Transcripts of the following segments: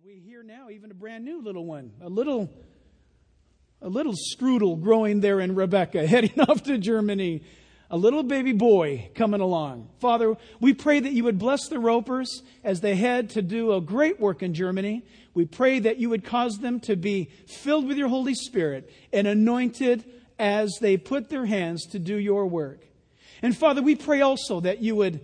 We hear now even a brand new little one, a little strudel growing there in Rebecca, heading off to Germany. A little baby boy coming along. Father, we pray that you would bless the Ropers as they head to do a great work in Germany. We pray that you would cause them to be filled with your Holy Spirit and anointed as they put their hands to do your work. And Father, we pray also that you would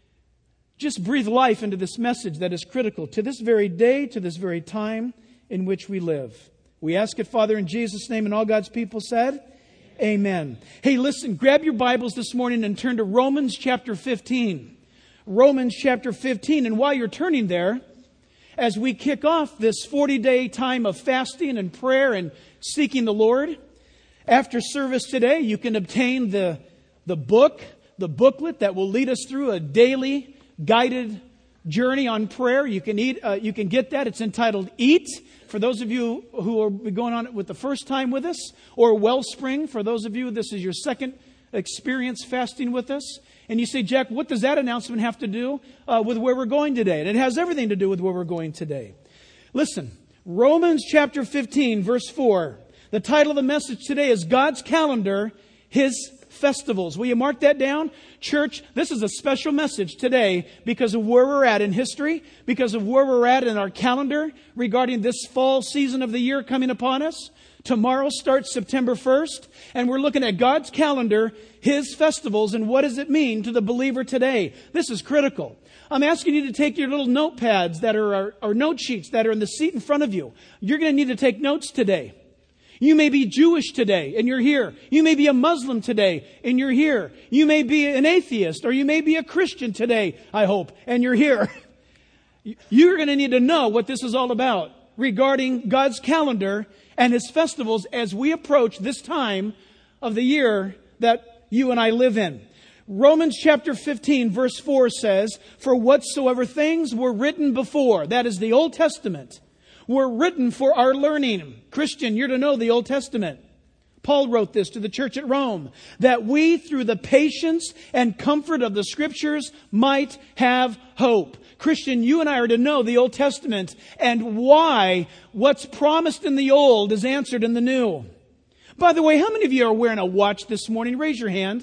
just breathe life into this message that is critical to this very day, to this very time in which we live. We ask it, Father, in Jesus' name, and all God's people said, Amen. Hey, listen, grab your Bibles this morning and turn to Romans chapter 15. Romans chapter 15. And while you're turning there, as we kick off this 40-day time of fasting and prayer and seeking the Lord, after service today, you can obtain the booklet that will lead us through a daily guided journey on prayer. You can get that. It's entitled Eat, for those of you who are going on it with the first time with us, or Wellspring, for those of you, this is your second experience fasting with us. And you say, Jack, what does that announcement have to do with where we're going today? And it has everything to do with where we're going today. Listen, Romans chapter 15, verse 4. The title of the message today is God's Calendar, His Festivals. Will you mark that down? Church, this is a special message today because of where we're at in history, because of where we're at in our calendar regarding this fall season of the year coming upon us. Tomorrow starts September 1st, and we're looking at God's calendar, His festivals, and what does it mean to the believer today? This is critical. I'm asking you to take your little notepads that are or note sheets that are in the seat in front of you. You're going to need to take notes today. You may be Jewish today, and you're here. You may be a Muslim today, and you're here. You may be an atheist, or you may be a Christian today, I hope, and you're here. You're going to need to know what this is all about regarding God's calendar and His festivals as we approach this time of the year that you and I live in. Romans chapter 15, verse 4 says, "For whatsoever things were written before," that is the Old Testament, "were written for our learning." Christian, you're to know the Old Testament. Paul wrote this to the church at Rome, "that we through the patience and comfort of the Scriptures might have hope." Christian, you and I are to know the Old Testament and why what's promised in the Old is answered in the New. By the way, how many of you are wearing a watch this morning? Raise your hand.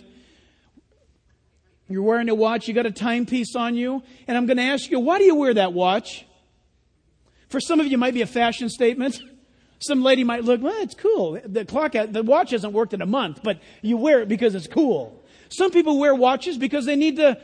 You're wearing a watch, you got a timepiece on you, and I'm going to ask you, why do you wear that watch? For some of you, it might be a fashion statement. Some lady might look, well, it's cool. The watch hasn't worked in a month, but you wear it because it's cool. Some people wear watches because they need to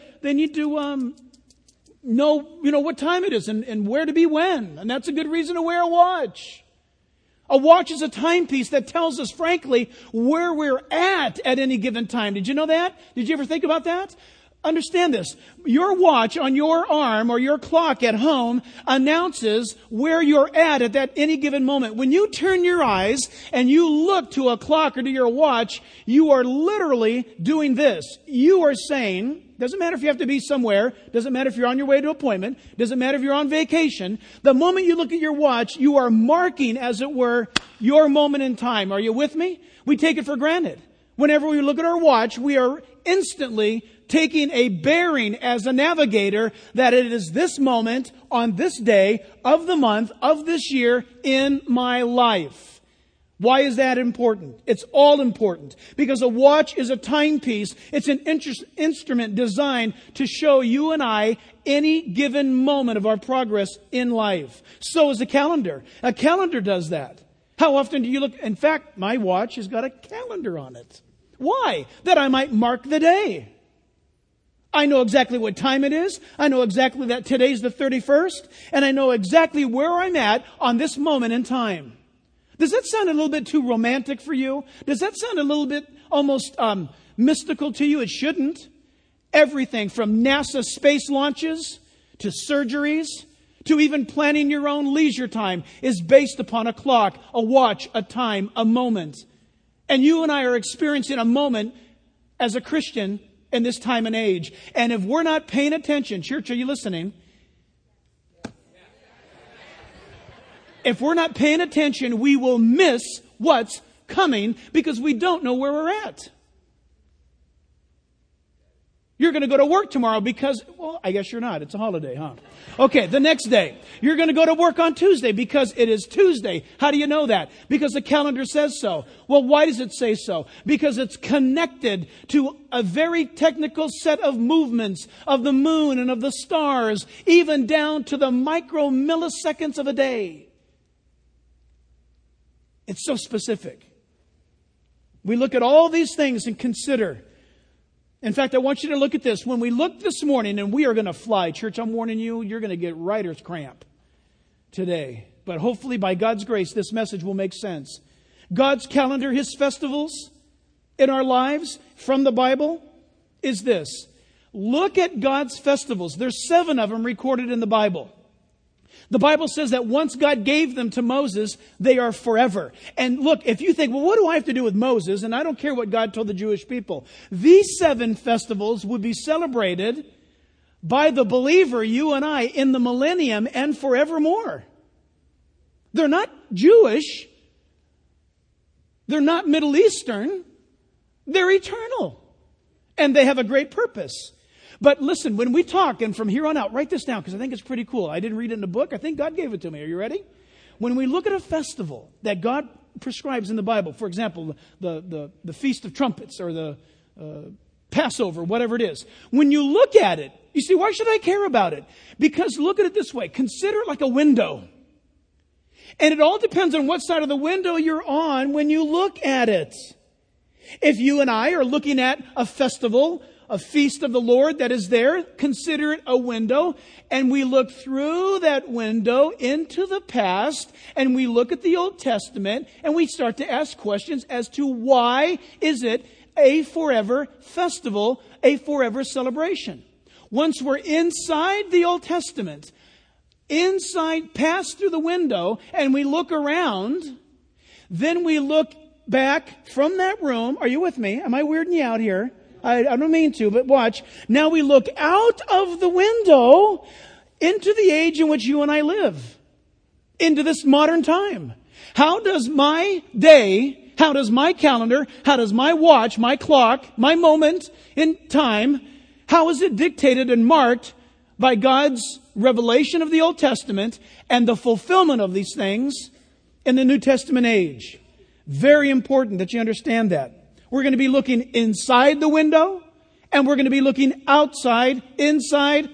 know, what time it is and where to be when. And that's a good reason to wear a watch. A watch is a timepiece that tells us, frankly, where we're at any given time. Did you know that? Did you ever think about that? Understand this. Your watch on your arm or your clock at home announces where you're at that any given moment. When you turn your eyes and you look to a clock or to your watch, you are literally doing this. You are saying, doesn't matter if you have to be somewhere, doesn't matter if you're on your way to an appointment, doesn't matter if you're on vacation. The moment you look at your watch, you are marking, as it were, your moment in time. Are you with me? We take it for granted. Whenever we look at our watch, we are instantly taking a bearing as a navigator that it is this moment on this day of the month of this year in my life. Why is that important? It's all important because a watch is a timepiece. It's an instrument designed to show you and I any given moment of our progress in life. So is a calendar. A calendar does that. How often do you look? In fact, my watch has got a calendar on it. Why? That I might mark the day. I know exactly what time it is. I know exactly that today's the 31st. And I know exactly where I'm at on this moment in time. Does that sound a little bit too romantic for you? Does that sound a little bit almost mystical to you? It shouldn't. Everything from NASA space launches to surgeries to even planning your own leisure time is based upon a clock, a watch, a time, a moment. And you and I are experiencing a moment as a Christian in this time and age. And if we're not paying attention, church, are you listening? If we're not paying attention, we will miss what's coming because we don't know where we're at. You're going to go to work tomorrow because, well, I guess you're not. It's a holiday, huh? Okay, the next day. You're going to go to work on Tuesday because it is Tuesday. How do you know that? Because the calendar says so. Well, why does it say so? Because it's connected to a very technical set of movements of the moon and of the stars, even down to the micro milliseconds of a day. It's so specific. We look at all these things and consider. In fact, I want you to look at this. When we look this morning, and we are going to fly, church, I'm warning you, you're going to get writer's cramp today. But hopefully, by God's grace, this message will make sense. God's calendar, His festivals in our lives from the Bible is this. Look at God's festivals. There's 7 of them recorded in the Bible. The Bible says that once God gave them to Moses, they are forever. And look, if you think, well, what do I have to do with Moses? And I don't care what God told the Jewish people. These 7 festivals would be celebrated by the believer, you and I, in the millennium and forevermore. They're not Jewish. They're not Middle Eastern. They're eternal. And they have a great purpose. But listen, when we talk, and from here on out, write this down because I think it's pretty cool. I didn't read it in a book. I think God gave it to me. Are you ready? When we look at a festival that God prescribes in the Bible, for example, the Feast of Trumpets or the Passover, whatever it is. When you look at it, you see, why should I care about it? Because look at it this way. Consider it like a window. And it all depends on what side of the window you're on when you look at it. If you and I are looking at a festival, a feast of the Lord that is there, consider it a window, and we look through that window into the past, and we look at the Old Testament, and we start to ask questions as to why is it a forever festival, a forever celebration. Once we're inside the Old Testament, past through the window, and we look around, then we look back from that room. Are you with me? Am I weirding you out here? I don't mean to, but watch. Now we look out of the window into the age in which you and I live. Into this modern time. How does my day, how does my calendar, how does my watch, my clock, my moment in time, how is it dictated and marked by God's revelation of the Old Testament and the fulfillment of these things in the New Testament age? Very important that you understand that. We're going to be looking inside the window, and we're going to be looking outside, inside,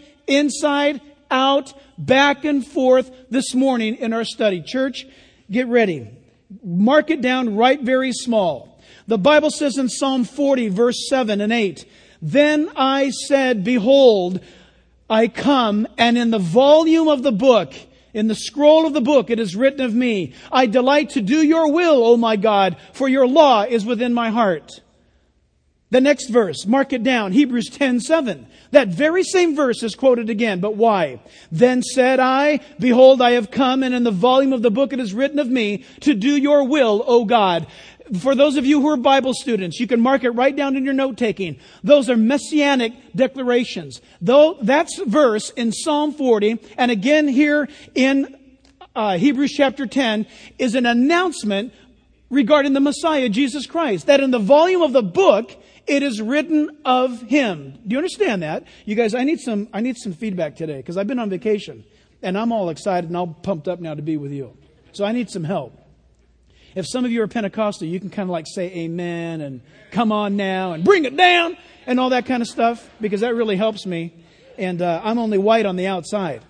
out, back and forth this morning in our study. Church, get ready. Mark it down, write very small. The Bible says in Psalm 40, verse 7 and 8, "Then I said, behold, I come, and in the volume of the book, in the scroll of the book, it is written of me, I delight to do your will, O my God, for your law is within my heart." The next verse, mark it down, Hebrews 10:7. That very same verse is quoted again, but why? "Then said I, behold, I have come, and in the volume of the book it is written of me, to do your will, O God." For those of you who are Bible students, you can mark it right down in your note-taking. Those are messianic declarations. Though that's verse in Psalm 40, and again here in Hebrews chapter 10, is an announcement regarding the Messiah, Jesus Christ. That in the volume of the book, it is written of Him. Do you understand that? You guys, I need some feedback today, because I've been on vacation, and I'm all excited and all pumped up now to be with you. So I need some help. If some of you are Pentecostal, you can kind of like say amen and come on now and bring it down and all that kind of stuff, because that really helps me. And I'm only white on the outside.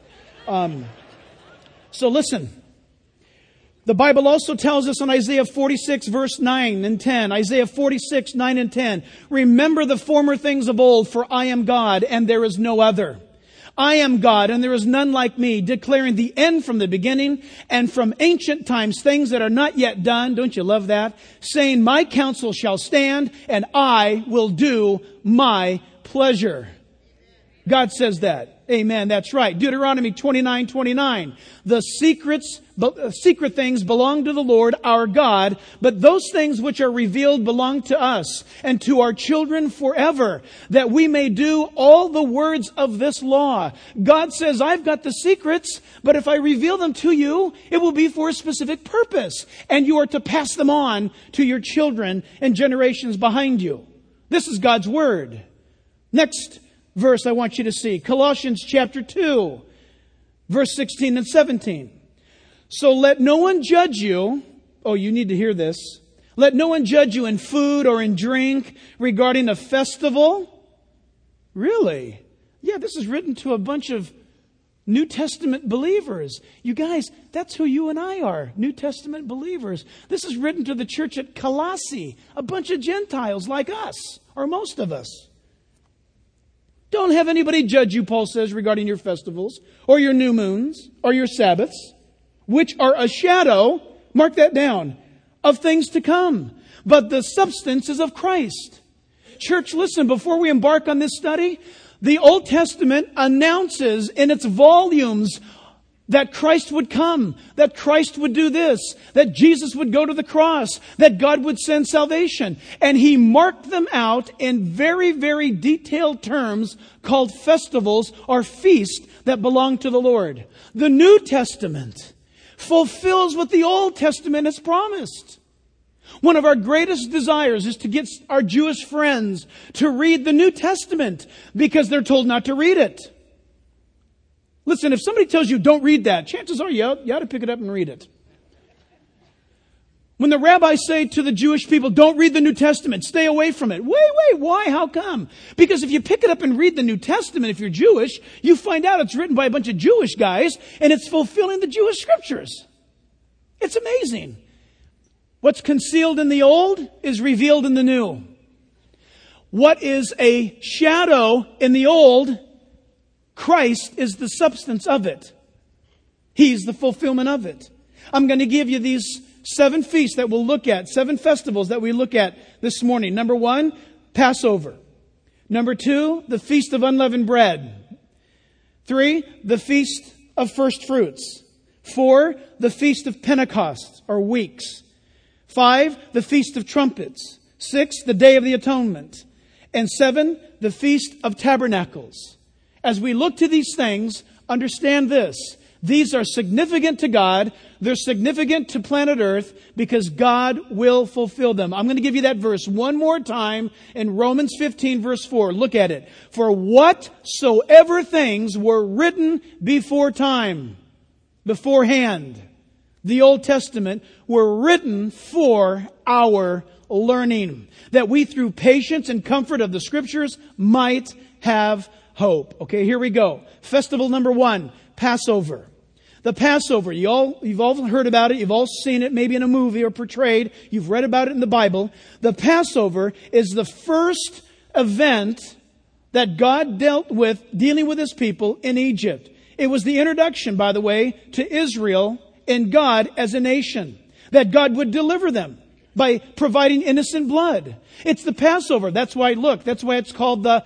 So listen. The Bible also tells us in Isaiah 46 verse 9 and 10, Isaiah 46, 9 and 10, "Remember the former things of old, for I am God and there is no other. I am God, and there is none like me, declaring the end from the beginning, and from ancient times things that are not yet done." Don't you love that? "Saying, my counsel shall stand, and I will do my pleasure." God says that. Amen. That's right. Deuteronomy 29:29. "The secret things belong to the Lord our God, but those things which are revealed belong to us and to our children forever, that we may do all the words of this law." God says, I've got the secrets, but if I reveal them to you, it will be for a specific purpose, and you are to pass them on to your children and generations behind you. This is God's word. Next verse I want you to see. Colossians chapter 2, verse 16 and 17. So let no one judge you. Oh, you need to hear this. Let no one judge you in food or in drink regarding a festival. Really? Yeah, this is written to a bunch of New Testament believers. You guys, that's who you and I are, New Testament believers. This is written to the church at Colossae, a bunch of Gentiles like us, or most of us. Don't have anybody judge you, Paul says, regarding your festivals, or your new moons, or your Sabbaths, which are a shadow, mark that down, of things to come. But the substance is of Christ. Church, listen, before we embark on this study, the Old Testament announces in its volumes that Christ would come, that Christ would do this, that Jesus would go to the cross, that God would send salvation. And He marked them out in very, very detailed terms called festivals or feasts that belong to the Lord. The New Testament fulfills what the Old Testament has promised. One of our greatest desires is to get our Jewish friends to read the New Testament because they're told not to read it. Listen, if somebody tells you don't read that, chances are you ought to pick it up and read it. When the rabbis say to the Jewish people, don't read the New Testament, stay away from it. Wait, why? How come? Because if you pick it up and read the New Testament, if you're Jewish, you find out it's written by a bunch of Jewish guys and it's fulfilling the Jewish scriptures. It's amazing. What's concealed in the old is revealed in the new. What is a shadow in the old, Christ is the substance of it. He's the fulfillment of it. I'm going to give you these 7 feasts that we'll look at, 7 festivals that we look at this morning. Number 1, Passover. Number 2, the Feast of Unleavened Bread. 3, the Feast of First Fruits. 4, the Feast of Pentecost, or Weeks. 5, the Feast of Trumpets. 6, the Day of the Atonement. And 7, the Feast of Tabernacles. As we look to these things, understand this. These are significant to God. They're significant to planet Earth because God will fulfill them. I'm going to give you that verse one more time in Romans 15, verse 4. Look at it. For whatsoever things were written before time, beforehand, the Old Testament, were written for our learning, that we through patience and comfort of the Scriptures might have hope. Okay, here we go. Festival number 1, Passover. The Passover, you've all heard about it. You've all seen it maybe in a movie or portrayed. You've read about it in the Bible. The Passover is the first event that God dealing with His people in Egypt. It was the introduction, by the way, to Israel and God as a nation. That God would deliver them by providing innocent blood. It's the Passover. That's why it's called the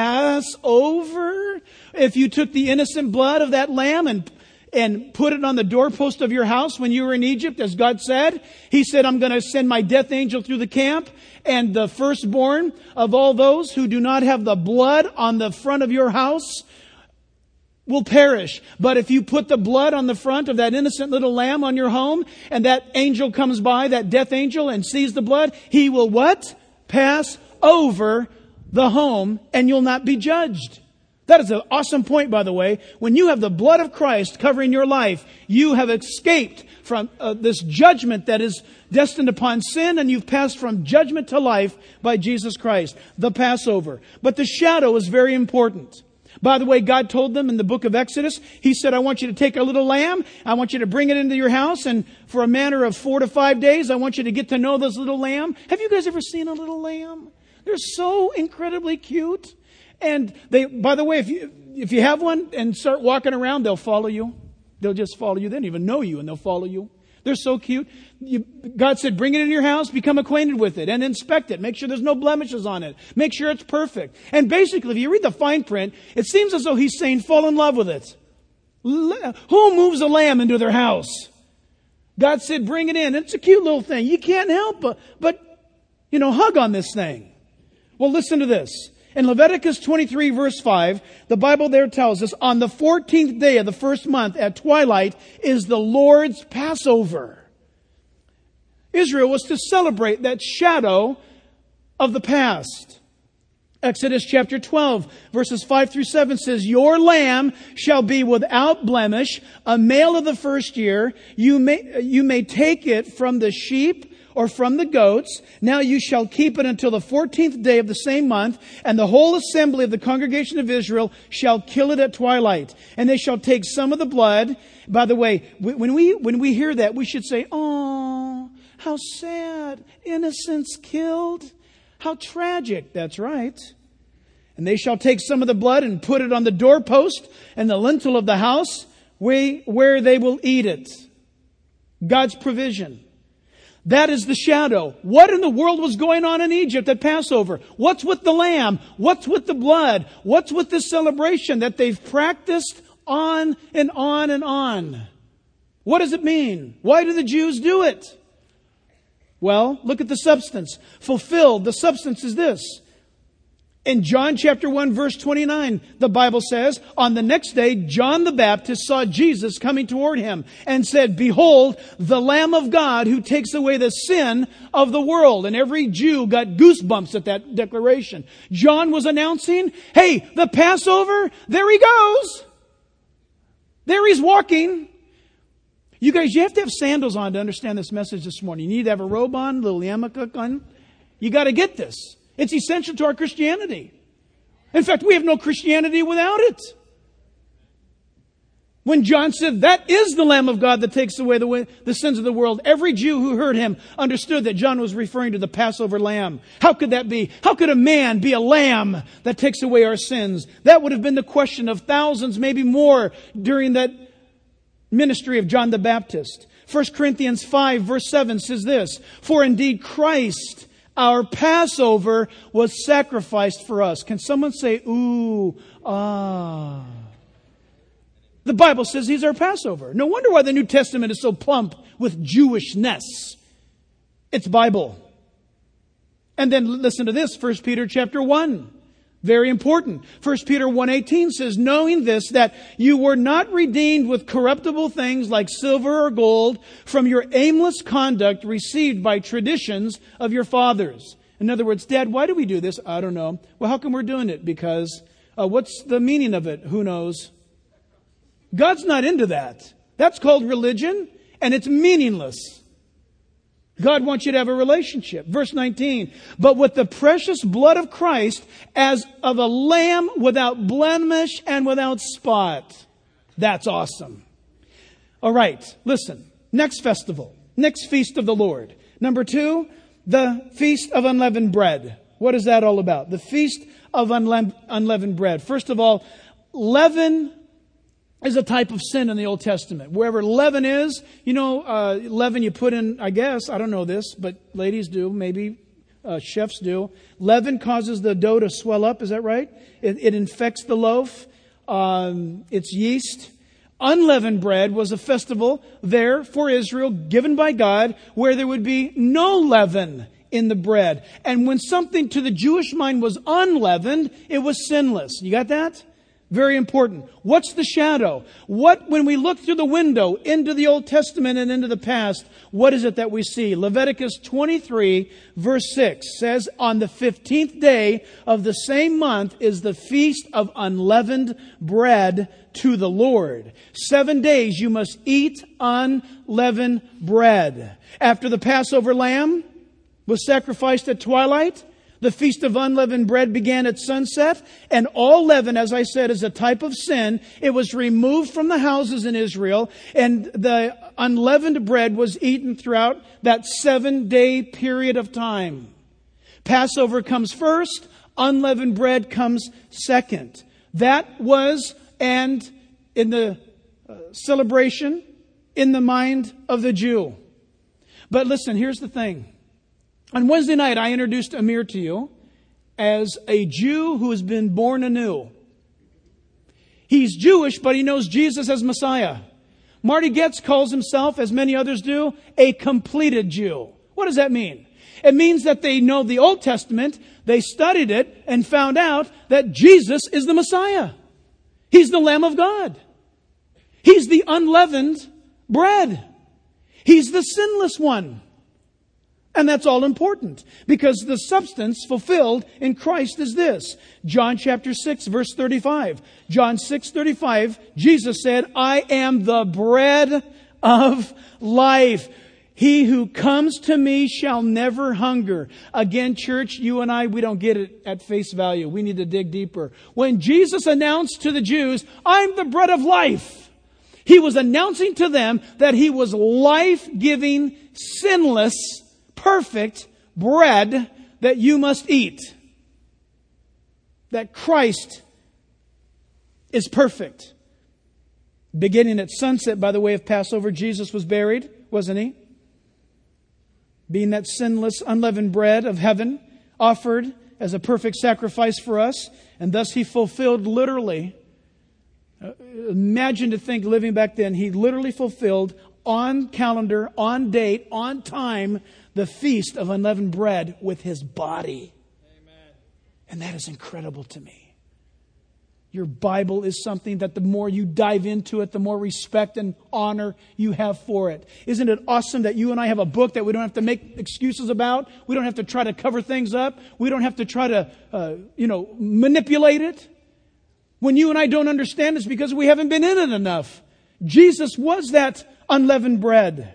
Passover. If you took the innocent blood of that lamb and put it on the doorpost of your house when you were in Egypt, as God said, He said, I'm going to send my death angel through the camp, and the firstborn of all those who do not have the blood on the front of your house will perish. But if you put the blood on the front of that innocent little lamb on your home, and that angel comes by, that death angel, and sees the blood, he will what? Pass over the home, and you'll not be judged. That is an awesome point, by the way. When you have the blood of Christ covering your life, you have escaped from this judgment that is destined upon sin, and you've passed from judgment to life by Jesus Christ. The Passover. But the shadow is very important. By the way, God told them in the book of Exodus, He said, I want you to take a little lamb. I want you to bring it into your house. And for a matter of 4 to 5 days, I want you to get to know this little lamb. Have you guys ever seen a little lamb? They're so incredibly cute. And by the way, if you have one and start walking around, they'll follow you. They'll just follow you. They don't even know you, and they'll follow you. They're so cute. God said, bring it into your house, become acquainted with it, and inspect it. Make sure there's no blemishes on it. Make sure it's perfect. And basically, if you read the fine print, it seems as though He's saying, fall in love with it. Who moves a lamb into their house? God said, bring it in. It's a cute little thing. You can't help but hug on this thing. Well, listen to this. In Leviticus 23, verse 5, the Bible there tells us, on the 14th day of the first month at twilight is the Lord's Passover. Israel was to celebrate that shadow of the past. Exodus chapter 12, verses 5 through 7 says, "Your lamb shall be without blemish, a male of the first year. You may take it from the sheep or from the goats. Now you shall keep it until the 14th day of the same month, and the whole assembly of the congregation of Israel shall kill it at twilight. And they shall take some of the blood." By the way, when we hear that, we should say, "Oh, how sad. Innocents killed. How tragic." That's right. "And they shall take some of the blood and put it on the doorpost and the lintel of the house where they will eat it." God's provision. That is the shadow. What in the world was going on in Egypt at Passover? What's with the lamb? What's with the blood? What's with this celebration that they've practiced on and on and on? What does it mean? Why do the Jews do it? Well, look at the substance. Fulfilled. The substance is this. In John chapter 1, verse 29, the Bible says, "On the next day, John the Baptist saw Jesus coming toward him and said, 'Behold, the Lamb of God who takes away the sin of the world.'" And every Jew got goosebumps at that declaration. John was announcing, hey, the Passover, there he goes. There he's walking. You guys, you have to have sandals on to understand this message this morning. You need to have a robe on, a little yarmulke on. You got to get this. It's essential to our Christianity. In fact, we have no Christianity without it. When John said, "That is the Lamb of God that takes away the sins of the world," every Jew who heard him understood that John was referring to the Passover lamb. How could that be? How could a man be a lamb that takes away our sins? That would have been the question of thousands, maybe more, during that ministry of John the Baptist. 1 Corinthians 5 verse 7 says this, "For indeed Christ, our Passover, was sacrificed for us." Can someone say, ooh, ah? The Bible says He's our Passover. No wonder why the New Testament is so plump with Jewishness. It's Bible. And then listen to this, 1 Peter chapter 1. Very important. 1 Peter 1:18 says, "Knowing this, that you were not redeemed with corruptible things like silver or gold from your aimless conduct received by traditions of your fathers." In other words, "Dad, why do we do this?" "I don't know." "Well, how come we're doing it?" "Because." "What's the meaning of it?" "Who knows?" God's not into that. That's called religion, and it's meaningless. God wants you to have a relationship. Verse 19, "But with the precious blood of Christ, as of a lamb without blemish and without spot." That's awesome. All right, listen. Next festival. Next feast of the Lord. Number 2, the Feast of Unleavened Bread. What is that all about? The Feast of Unleavened Bread. First of all, leaven is a type of sin in the Old Testament. Wherever leaven is, leaven you put in, I guess, I don't know this, but ladies do, maybe chefs do. Leaven causes the dough to swell up, is that right? It infects the loaf. It's yeast. Unleavened bread was a festival there for Israel, given by God, where there would be no leaven in the bread. And when something to the Jewish mind was unleavened, it was sinless. You got that? Very important. What's the shadow? When we look through the window into the Old Testament and into the past, what is it that we see? Leviticus 23 verse 6 says, "On the 15th day of the same month is the feast of unleavened bread to the Lord. 7 days you must eat unleavened bread." After the Passover lamb was sacrificed at twilight, the Feast of Unleavened Bread began at sunset, and all leaven, as I said, is a type of sin. It was removed from the houses in Israel, and the unleavened bread was eaten throughout that 7-day period of time. Passover comes first, unleavened bread comes second. That was, and in the celebration, in the mind of the Jew. But listen, here's the thing. On Wednesday night, I introduced Amir to you as a Jew who has been born anew. He's Jewish, but he knows Jesus as Messiah. Marty Goetz calls himself, as many others do, a completed Jew. What does that mean? It means that they know the Old Testament, they studied it, and found out that Jesus is the Messiah. He's the Lamb of God. He's the unleavened bread. He's the sinless one. And that's all important, because the substance fulfilled in Christ is this. John chapter 6, verse 35. John 6:35, Jesus said, I am the bread of life. He who comes to me shall never hunger. Again, church, you and I, we don't get it at face value. We need to dig deeper. When Jesus announced to the Jews, I'm the bread of life, He was announcing to them that He was life-giving, sinless, perfect bread that you must eat. That Christ is perfect. Beginning at sunset, by the way of Passover, Jesus was buried, wasn't He? Being that sinless, unleavened bread of heaven, offered as a perfect sacrifice for us, and thus He fulfilled literally. Imagine to think, living back then, He literally fulfilled on calendar, on date, on time, the feast of unleavened bread with His body. Amen. And that is incredible to me. Your Bible is something that the more you dive into it, the more respect and honor you have for it. Isn't it awesome that you and I have a book that we don't have to make excuses about? We don't have to try to cover things up. We don't have to try to, manipulate it. When you and I don't understand, it's because we haven't been in it enough. Jesus was that unleavened bread.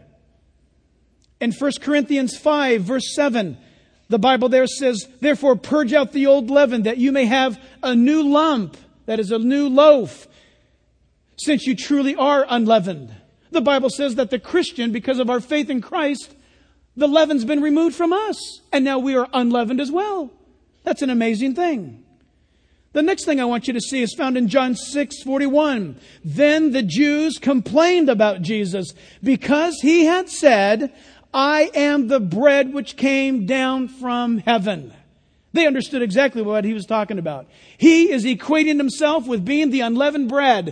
In 1 Corinthians 5, verse 7, the Bible there says, therefore purge out the old leaven, that you may have a new lump, that is a new loaf, since you truly are unleavened. The Bible says that the Christian, because of our faith in Christ, the leaven's been removed from us, and now we are unleavened as well. That's an amazing thing. The next thing I want you to see is found in John 6:41. Then the Jews complained about Jesus because He had said, I am the bread which came down from heaven. They understood exactly what He was talking about. He is equating Himself with being the unleavened bread,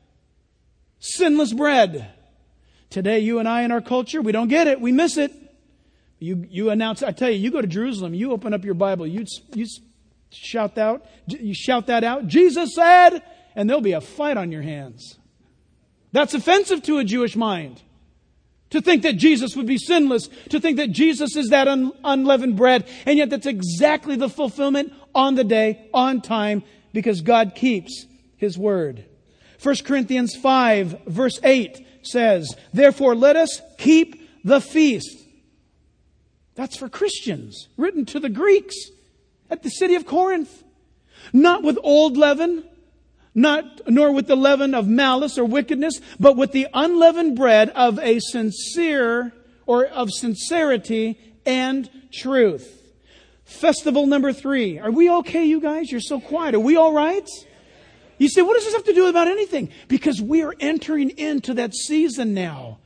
sinless bread. Today, you and I in our culture, we don't get it. We miss it. You announce, I tell you, you go to Jerusalem, you open up your Bible, you shout that out. Jesus said, and there'll be a fight on your hands. That's offensive to a Jewish mind. To think that Jesus would be sinless, to think that Jesus is that unleavened bread, and yet that's exactly the fulfillment on the day, on time, because God keeps His word. 1 Corinthians 5, verse 8 says, therefore let us keep the feast. That's for Christians, written to the Greeks at the city of Corinth. Not with old leaven, nor with the leaven of malice or wickedness, but with the unleavened bread of a sincere, or of sincerity and truth. Festival number 3. Are we okay, you guys? You're so quiet. Are we all right? You say, what does this have to do about anything? Because we are entering into that season now.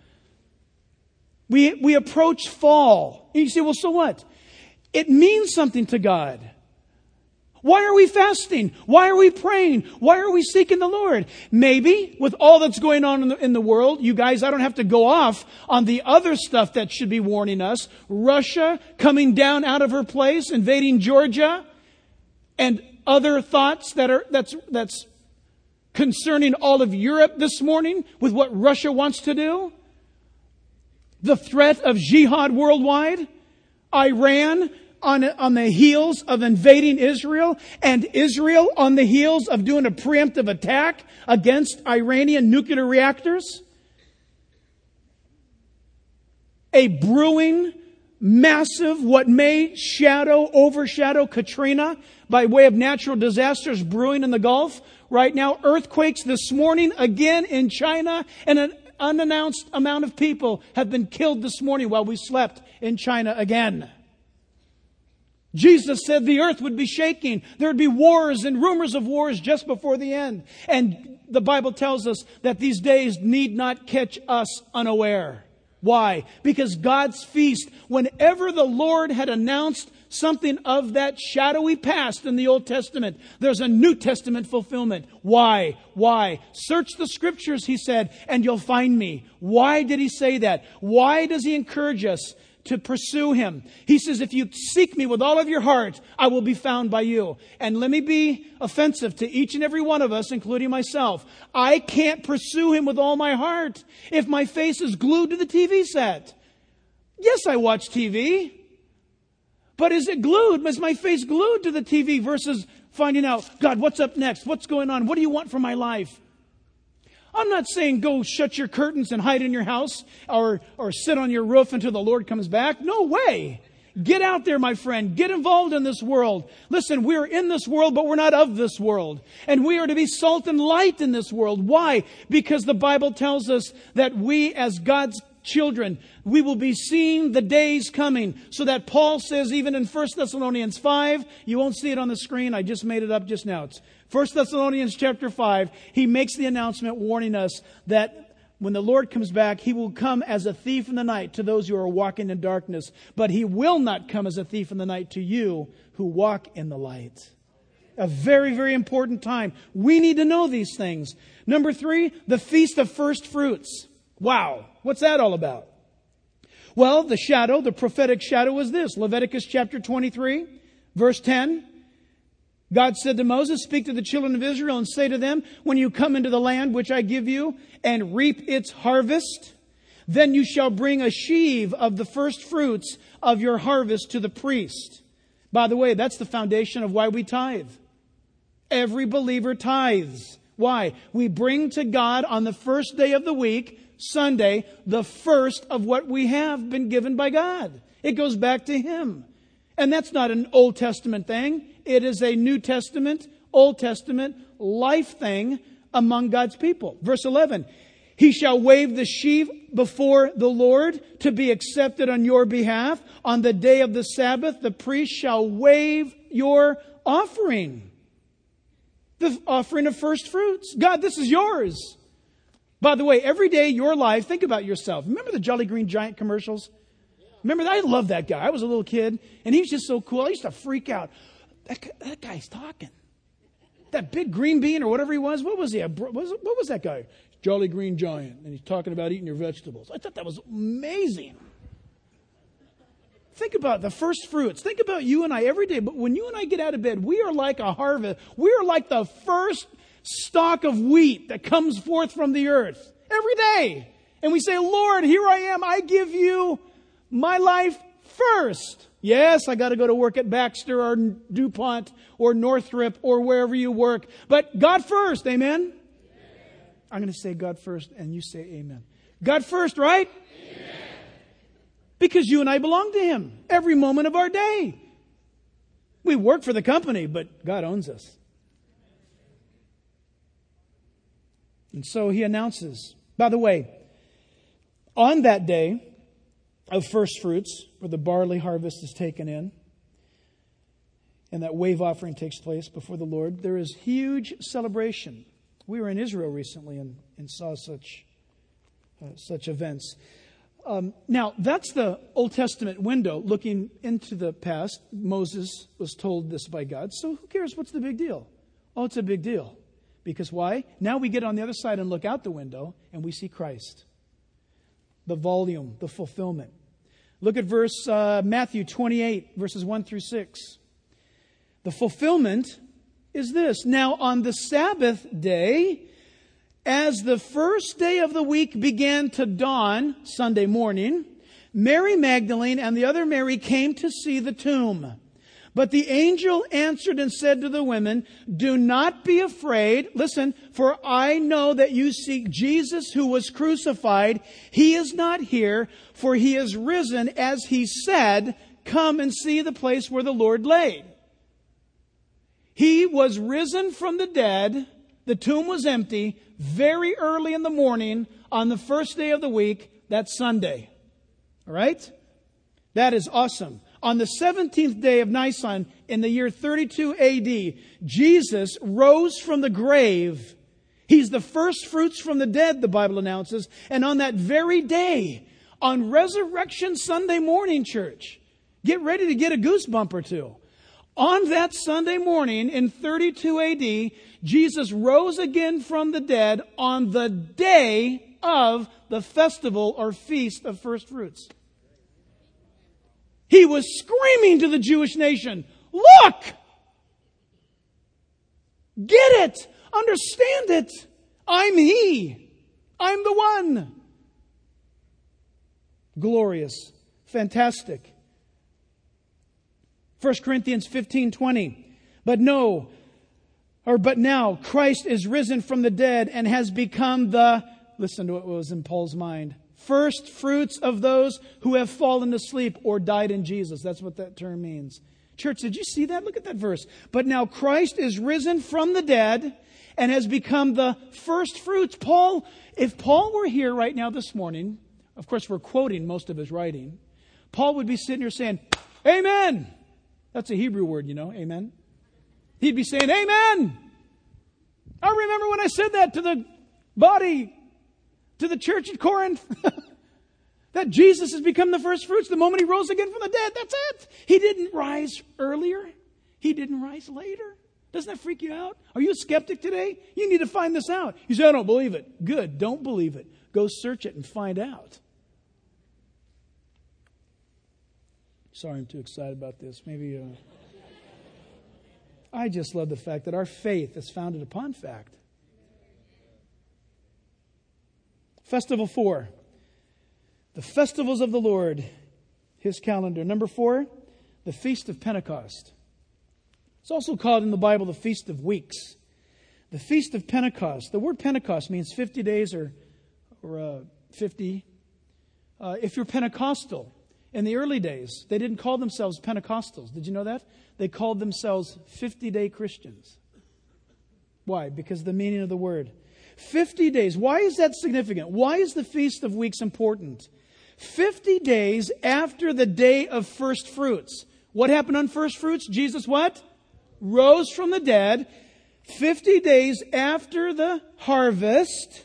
We approach fall. And you say, well, so what? It means something to God. Why are we fasting? Why are we praying? Why are we seeking the Lord? Maybe with all that's going on in the world, you guys, I don't have to go off on the other stuff that should be warning us. Russia coming down out of her place, invading Georgia, and other thoughts that's concerning all of Europe this morning with what Russia wants to do. The threat of jihad worldwide. Iran on the heels of invading Israel, and Israel on the heels of doing a preemptive attack against Iranian nuclear reactors. A brewing, massive, what may overshadow Katrina by way of natural disasters brewing in the Gulf. Right now, earthquakes this morning again in China, and an unannounced amount of people have been killed this morning while we slept in China again. Jesus said the earth would be shaking. There would be wars and rumors of wars just before the end. And the Bible tells us that these days need not catch us unaware. Why? Because God's feast, whenever the Lord had announced something of that shadowy past in the Old Testament, there's a New Testament fulfillment. Why? Why? Search the Scriptures, He said, and you'll find me. Why did He say that? Why does He encourage us to pursue Him? He says, if you seek me with all of your heart, I will be found by you. And let me be offensive to each and every one of us, including myself. I can't pursue Him with all my heart if my face is glued to the TV set. Yes, I watch TV. But is it glued? Is my face glued to the TV versus finding out, God, what's up next? What's going on? What do you want from my life? I'm not saying go shut your curtains and hide in your house or sit on your roof until the Lord comes back. No way. Get out there, my friend. Get involved in this world. Listen, we're in this world, but we're not of this world. And we are to be salt and light in this world. Why? Because the Bible tells us that we as God's children, we will be seeing the days coming. So that Paul says even in 1 Thessalonians 5, you won't see it on the screen, I just made it up just now. It's 1 Thessalonians chapter 5, he makes the announcement warning us that when the Lord comes back, He will come as a thief in the night to those who are walking in darkness. But He will not come as a thief in the night to you who walk in the light. A very, very important time. We need to know these things. Number 3, the Feast of First Fruits. Wow. What's that all about? Well, the prophetic shadow was this. Leviticus chapter 23, verse 10. God said to Moses, speak to the children of Israel and say to them, when you come into the land which I give you and reap its harvest, then you shall bring a sheaf of the first fruits of your harvest to the priest. By the way, that's the foundation of why we tithe. Every believer tithes. Why? We bring to God on the first day of the week, Sunday, the first of what we have been given by God. It goes back to Him. And that's not an Old Testament thing. It is a New Testament, Old Testament, life thing among God's people. Verse 11, He shall wave the sheaf before the Lord to be accepted on your behalf. On the day of the Sabbath, the priest shall wave your offering. The offering of first fruits. God, this is yours. By the way, every day your life, think about yourself. Remember the Jolly Green Giant commercials? Remember, I loved that guy. I was a little kid, and he was just so cool. I used to freak out. That guy's talking. That big green bean or whatever he was, what was he? What was that guy? Jolly Green Giant. And he's talking about eating your vegetables. I thought that was amazing. Think about the first fruits. Think about you and I every day. But when you and I get out of bed, we are like a harvest. We are like the first stalk of wheat that comes forth from the earth every day. And we say, Lord, here I am. I give you my life first. Yes, I got to go to work at Baxter or DuPont or Northrop or wherever you work. But God first, amen? Amen. I'm going to say God first and you say amen. God first, right? Amen. Because you and I belong to Him every moment of our day. We work for the company, but God owns us. And so He announces, by the way, on that day of first fruits, where the barley harvest is taken in, and that wave offering takes place before the Lord, there is huge celebration. We were in Israel recently and saw such events. Now, that's the Old Testament window looking into the past. Moses was told this by God. So who cares? What's the big deal? Oh, it's a big deal. Because why? Now we get on the other side and look out the window and we see Christ. The volume, the fulfillment. Look at Matthew 28, verses 1 through 6. The fulfillment is this. Now on the Sabbath day, as the first day of the week began to dawn, Sunday morning, Mary Magdalene and the other Mary came to see the tomb. But the angel answered and said to the women, do not be afraid. Listen, for I know that you seek Jesus who was crucified. He is not here, for He is risen as He said. Come and see the place where the Lord lay. He was risen from the dead. The tomb was empty very early in the morning on the first day of the week. That's Sunday. All right? That is awesome. On the 17th day of Nisan, in the year 32 AD, Jesus rose from the grave. He's the first fruits from the dead, the Bible announces. And on that very day, on Resurrection Sunday morning, church, get ready to get a goosebump or two. On that Sunday morning in 32 AD, Jesus rose again from the dead on the day of the festival or feast of first fruits. He was screaming to the Jewish nation, look! Get it! Understand it! I'm He! I'm the one! Glorious. Fantastic. 1 Corinthians 15:20. But now Christ is risen from the dead and has become the, listen to what was in Paul's mind, first fruits of those who have fallen asleep or died in Jesus. That's what that term means. Church, did you see that? Look at that verse. But now Christ is risen from the dead and has become the first fruits. Paul, if Paul were here right now this morning, of course we're quoting most of his writing, Paul would be sitting here saying, Amen. That's a Hebrew word, you know, amen. He'd be saying, Amen. I remember when I said that to the body, to the church at Corinth, that Jesus has become the first fruits the moment He rose again from the dead. That's it. He didn't rise earlier. He didn't rise later. Doesn't that freak you out? Are you a skeptic today? You need to find this out. You say, I don't believe it. Good. Don't believe it. Go search it and find out. Sorry, I'm too excited about this. Maybe I just love the fact that our faith is founded upon fact. Festival 4. The festivals of the Lord, His calendar. Number 4, the Feast of Pentecost. It's also called in the Bible the Feast of Weeks. The Feast of Pentecost. The word Pentecost means 50 days or 50. If you're Pentecostal, in the early days, they didn't call themselves Pentecostals. Did you know that? They called themselves 50-day Christians. Why? Because of the meaning of the word. 50 days. Why is that significant? Why is the Feast of Weeks important? 50 days after the day of first fruits. What happened on first fruits? Jesus what? Rose from the dead. 50 days after the harvest.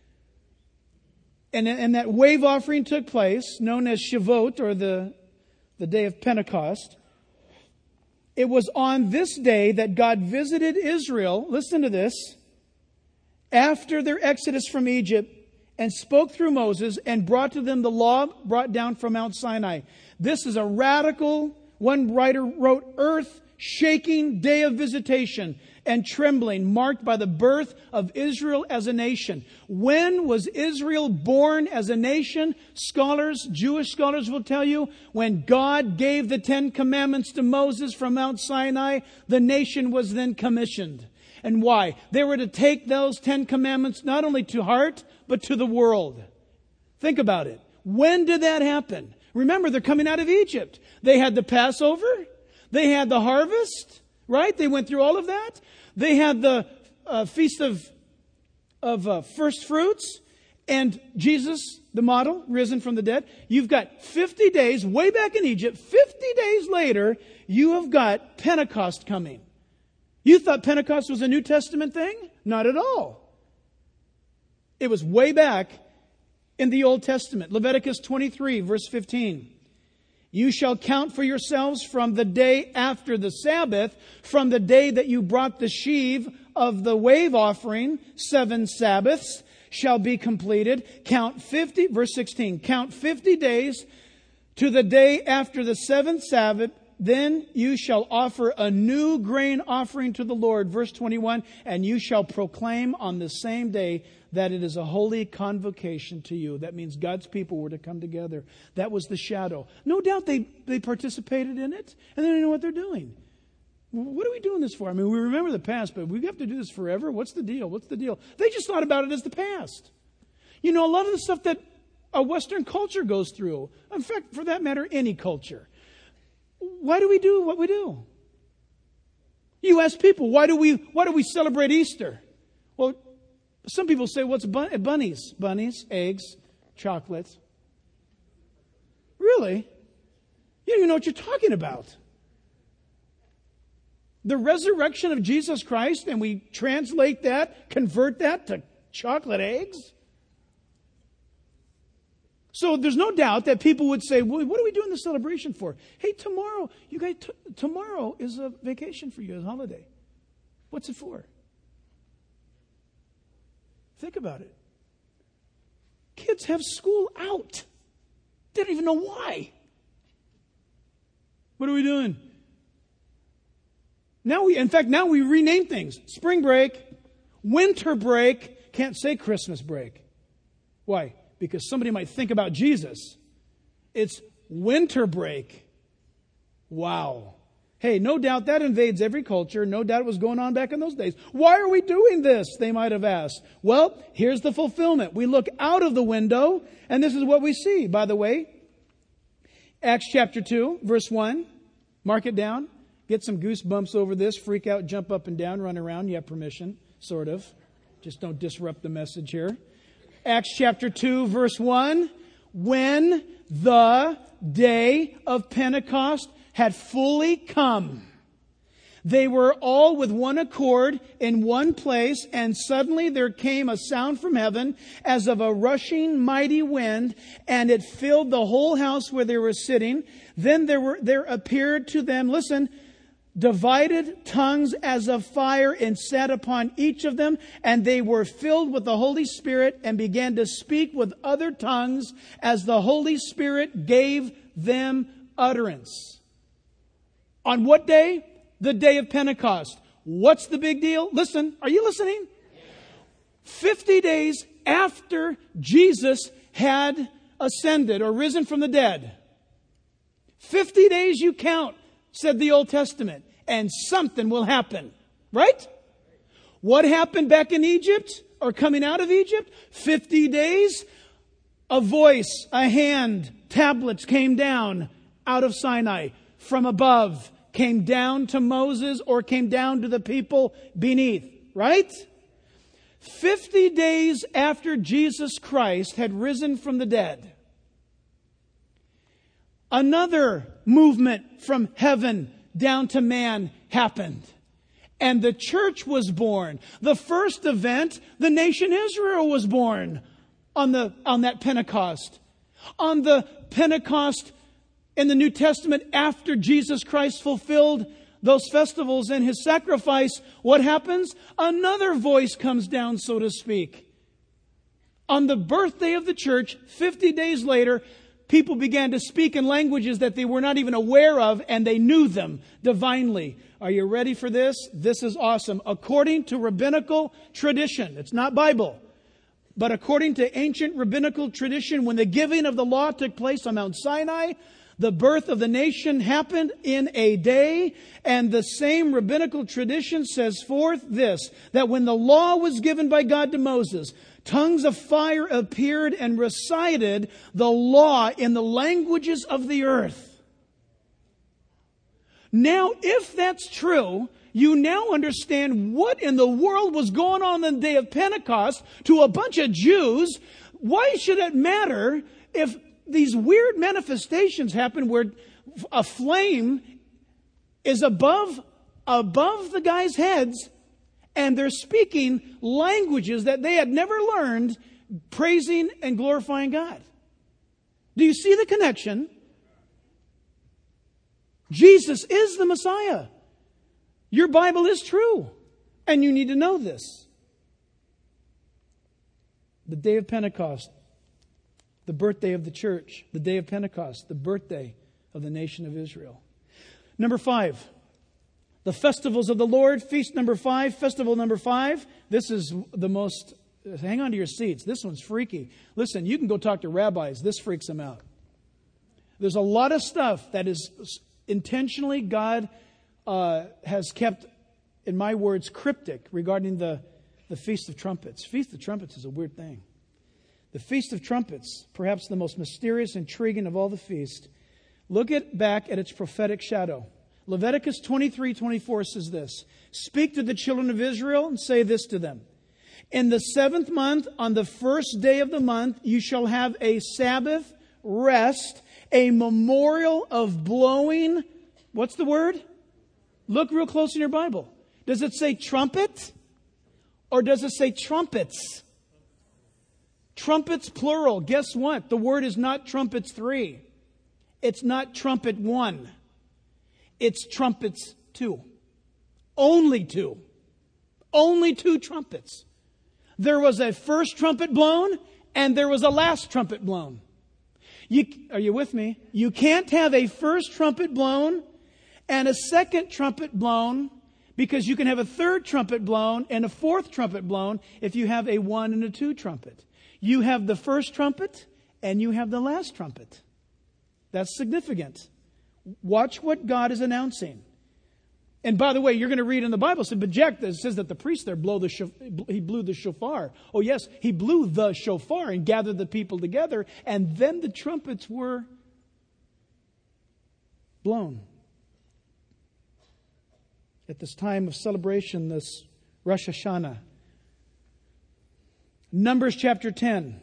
And that wave offering took place, known as Shavuot, or the day of Pentecost. It was on this day that God visited Israel, listen to this, after their exodus from Egypt, and spoke through Moses and brought to them the law brought down from Mount Sinai. This is a radical, one writer wrote, earth-shaking day of visitation and trembling, marked by the birth of Israel as a nation. When was Israel born as a nation? Jewish scholars will tell you, when God gave the 10 Commandments to Moses from Mount Sinai, the nation was then commissioned. And why? They were to take those 10 Commandments not only to heart, but to the world. Think about it. When did that happen? Remember, they're coming out of Egypt. They had the Passover. They had the harvest, right? They went through all of that. They had the Feast of First Fruits. And Jesus, the model, risen from the dead. You've got 50 days, way back in Egypt. 50 days later, you have got Pentecost coming. You thought Pentecost was a New Testament thing? Not at all. It was way back in the Old Testament. Leviticus 23, verse 15. You shall count for yourselves from the day after the Sabbath, from the day that you brought the sheaf of the wave offering, 7 Sabbaths shall be completed. Count 50, verse 16, count 50 days to the day after the 7th Sabbath. Then you shall offer a new grain offering to the Lord. Verse 21, and you shall proclaim on the same day that it is a holy convocation to you. That means God's people were to come together. That was the shadow. No doubt they participated in it, and they didn't know what they're doing. What are we doing this for? I mean, we remember the past, but we have to do this forever? What's the deal? What's the deal? They just thought about it as the past. You know, a lot of the stuff that a Western culture goes through, in fact, for that matter, any culture. Why do we do what we do? You ask people, why do we celebrate Easter? Well, some people say, what's bunnies? Bunnies, eggs, chocolate. Really? You don't even know what you're talking about. The resurrection of Jesus Christ, and we translate that, convert that to chocolate eggs? So there's no doubt that people would say, well, what are we doing this celebration for? Hey, tomorrow, you guys, tomorrow is a vacation for you, a holiday. What's it for? Think about it. Kids have school out. They don't even know why. What are we doing? Now we rename things. Spring break, winter break, can't say Christmas break. Why? Because somebody might think about Jesus. It's winter break. Wow. Hey, no doubt that invades every culture. No doubt it was going on back in those days. Why are we doing this? They might have asked. Well, here's the fulfillment. We look out of the window, and this is what we see, by the way. Acts chapter 2, verse 1. Mark it down. Get some goosebumps over this. Freak out, jump up and down, run around. You have permission, sort of. Just don't disrupt the message here. Acts chapter 2, verse 1. When the day of Pentecost had fully come, they were all with one accord in one place, and suddenly there came a sound from heaven as of a rushing mighty wind, and it filled the whole house where they were sitting. Then there appeared to them, listen, divided tongues as of fire, and sat upon each of them, and they were filled with the Holy Spirit and began to speak with other tongues as the Holy Spirit gave them utterance. On what day? The day of Pentecost. What's the big deal? Listen, are you listening? 50 days after Jesus had ascended or risen from the dead. 50 days you count, said the Old Testament, and something will happen. Right? What happened back in Egypt or coming out of Egypt? 50 days, a voice, a hand, tablets came down out of Sinai from above, came down to Moses or came down to the people beneath. Right? 50 days after Jesus Christ had risen from the dead, another movement from heaven down to man happened. And the church was born. The first event, the nation Israel was born on that Pentecost. On the Pentecost in the New Testament, after Jesus Christ fulfilled those festivals and His sacrifice, what happens? Another voice comes down, so to speak. On the birthday of the church, 50 days later, people began to speak in languages that they were not even aware of, and they knew them divinely. Are you ready for this? This is awesome. According to rabbinical tradition, it's not Bible, but according to ancient rabbinical tradition, when the giving of the law took place on Mount Sinai, the birth of the nation happened in a day, and the same rabbinical tradition says forth this, that when the law was given by God to Moses, tongues of fire appeared and recited the law in the languages of the earth. Now, if that's true, you now understand what in the world was going on the day of Pentecost to a bunch of Jews. Why should it matter if these weird manifestations happen where a flame is above the guys' heads and they're speaking languages that they had never learned, praising and glorifying God? Do you see the connection? Jesus is the Messiah. Your Bible is true, and you need to know this. The day of Pentecost, the birthday of the church. The day of Pentecost, the birthday of the nation of Israel. Number 5, the festivals of the Lord. Feast number 5, festival number 5. This is the most, hang on to your seats. This one's freaky. Listen, you can go talk to rabbis. This freaks them out. There's a lot of stuff that is intentionally God has kept, in my words, cryptic regarding the Feast of Trumpets. Feast of Trumpets is a weird thing. The Feast of Trumpets, perhaps the most mysterious, intriguing of all the feasts. Look back at its prophetic shadow. Leviticus 23:24 says this, "Speak to the children of Israel and say this to them. In the 7th month, on the 1st day of the month, you shall have a Sabbath rest, a memorial of blowing." What's the word? Look real close in your Bible. Does it say trumpet? Or does it say trumpets? Trumpets plural. Guess what? The word is not trumpets 3. It's not trumpet 1. It's trumpets 2. Only 2. Only 2 trumpets. There was a first trumpet blown and there was a last trumpet blown. Are you with me? You can't have a first trumpet blown and a second trumpet blown, because you can have a third trumpet blown and a fourth trumpet blown if you have a 1 and a 2 trumpet. You have the first trumpet and you have the last trumpet. That's significant. Watch what God is announcing. And by the way, you're going to read in the Bible, it says that the priest there he blew the shofar. Oh yes, he blew the shofar and gathered the people together, and then the trumpets were blown. At this time of celebration, this Rosh Hashanah. Numbers chapter 10,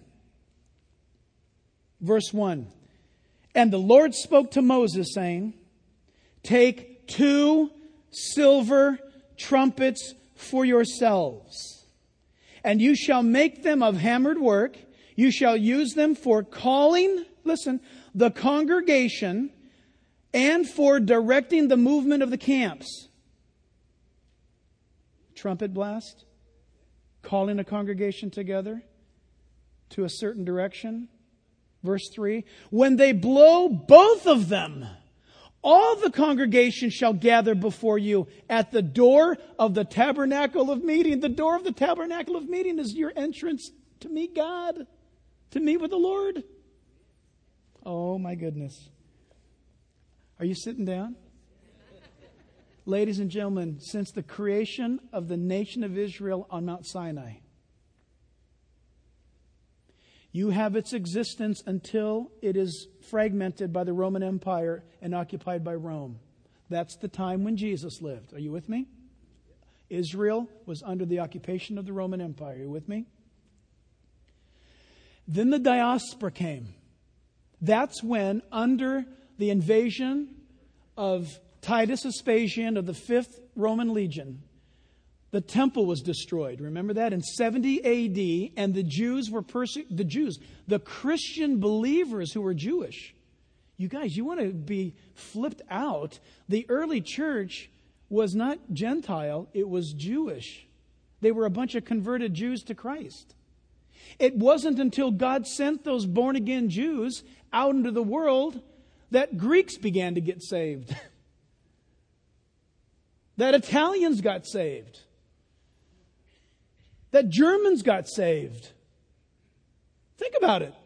verse 1. And the Lord spoke to Moses, saying, take 2 silver trumpets for yourselves, and you shall make them of hammered work. You shall use them for calling, listen, the congregation and for directing the movement of the camps. Trumpet blast, calling a congregation together to a certain direction. Verse 3, when they blow both of them, all the congregation shall gather before you at the door of the tabernacle of meeting. The door of the tabernacle of meeting is your entrance to meet God, to meet with the Lord. Oh my goodness. Are you sitting down? Ladies and gentlemen, since the creation of the nation of Israel on Mount Sinai, you have its existence until it is fragmented by the Roman Empire and occupied by Rome. That's the time when Jesus lived. Are you with me? Israel was under the occupation of the Roman Empire. Are you with me? Then the diaspora came. That's when, under the invasion of Titus Vespasian of the 5th Roman Legion, the temple was destroyed. Remember that? In 70 AD, and the Jews were the Christian believers who were Jewish. You guys, you want to be flipped out. The early church was not Gentile, it was Jewish. They were a bunch of converted Jews to Christ. It wasn't until God sent those born-again Jews out into the world that Greeks began to get saved. That Italians got saved. That Germans got saved. Think about it.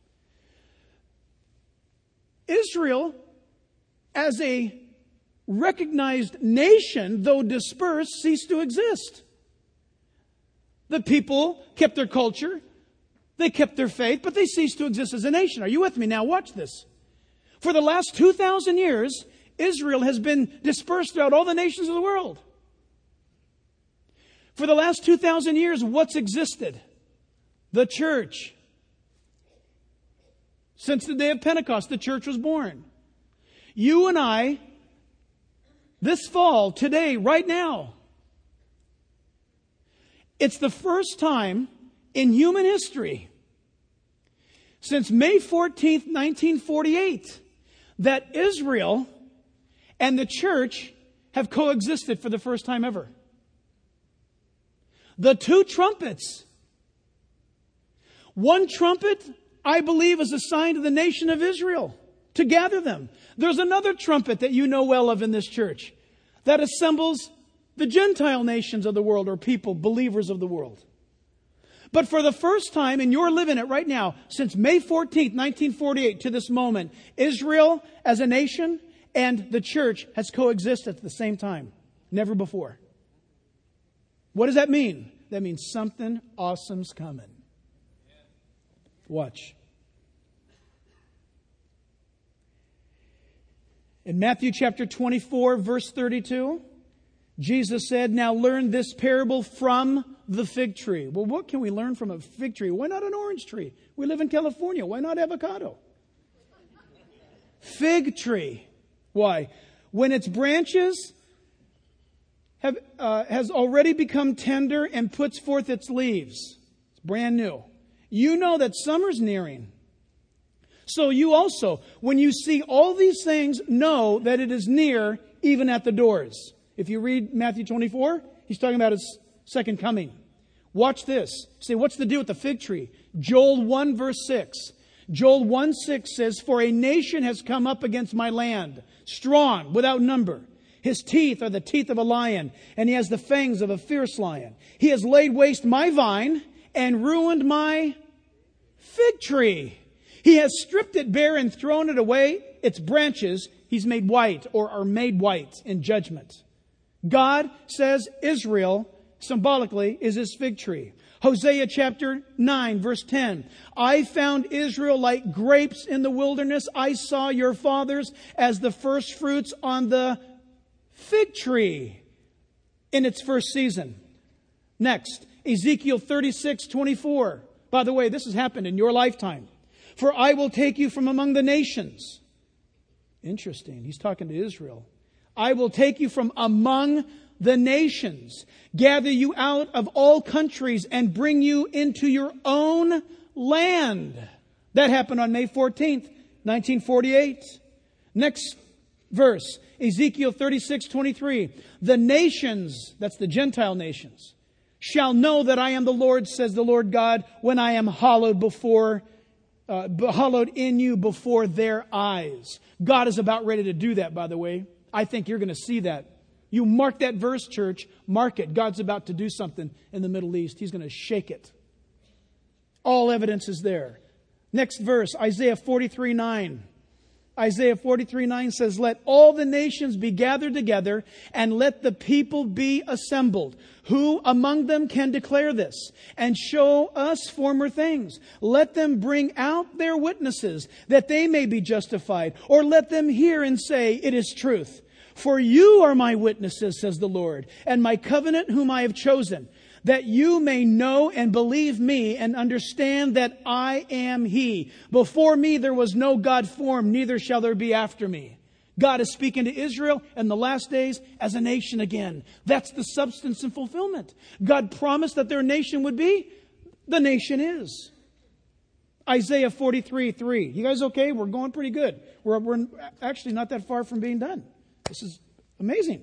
Israel, as a recognized nation, though dispersed, ceased to exist. The people kept their culture, they kept their faith, but they ceased to exist as a nation. Are you with me? Now watch this. For the last 2,000 years, Israel has been dispersed throughout all the nations of the world. For the last 2,000 years, what's existed? The church. Since the day of Pentecost, the church was born. You and I, this fall, today, right now, it's the first time in human history since May 14th, 1948, that Israel and the church have coexisted for the first time ever. The 2 trumpets. One trumpet, I believe, is assigned to the nation of Israel to gather them. There's another trumpet that you know well of in this church that assembles the Gentile nations of the world, or people, believers of the world. But for the first time, and you're living it right now, since May 14th, 1948 to this moment, Israel as a nation and the church has coexisted at the same time. Never before. What does that mean? That means something awesome's coming. Watch. In Matthew chapter 24, verse 32, Jesus said, now learn this parable from the fig tree. Well, what can we learn from a fig tree? Why not an orange tree? We live in California. Why not avocado? Fig tree. Why? When its branches has already become tender and puts forth its leaves. It's brand new. You know that summer's nearing. So you also, when you see all these things, know that it is near, even at the doors. If you read Matthew 24, he's talking about his second coming. Watch this. Say, what's the deal with the fig tree? Joel 1 verse 6. Joel 1:6 says, for a nation has come up against my land, strong, without number. His teeth are the teeth of a lion, and he has the fangs of a fierce lion. He has laid waste my vine and ruined my fig tree. He has stripped it bare and thrown it away. Its branches he's made white, or are made white in judgment. God says Israel, symbolically, is His fig tree. Hosea chapter 9, verse 10. I found Israel like grapes in the wilderness. I saw your fathers as the first fruits on the fig tree in its first season. Next, Ezekiel 36:24. By the way, this has happened in your lifetime. For I will take you from among the nations. Interesting. He's talking to Israel. I will take you from among the nations, gather you out of all countries, and bring you into your own land. That happened on May 14th, 1948. Next verse, Ezekiel 36:23. The nations, that's the Gentile nations, shall know that I am the Lord, says the Lord God, when I am hallowed in you before their eyes. God is about ready to do that, by the way. I think you're going to see that. You mark that verse, church. Mark it. God's about to do something in the Middle East. He's going to shake it. All evidence is there. Next verse, Isaiah 43:9. Isaiah 43:9 says, let all the nations be gathered together, and let the people be assembled. Who among them can declare this and show us former things? Let them bring out their witnesses, that they may be justified. Or let them hear and say, it is truth. For you are my witnesses, says the Lord, and my covenant whom I have chosen, that you may know and believe me and understand that I am He. Before me there was no God formed, neither shall there be after me. God is speaking to Israel in the last days as a nation again. That's the substance and fulfillment. God promised that their nation would be. The nation is. Isaiah 43:3. You guys okay? We're going pretty good. We're actually not that far from being done. This is amazing.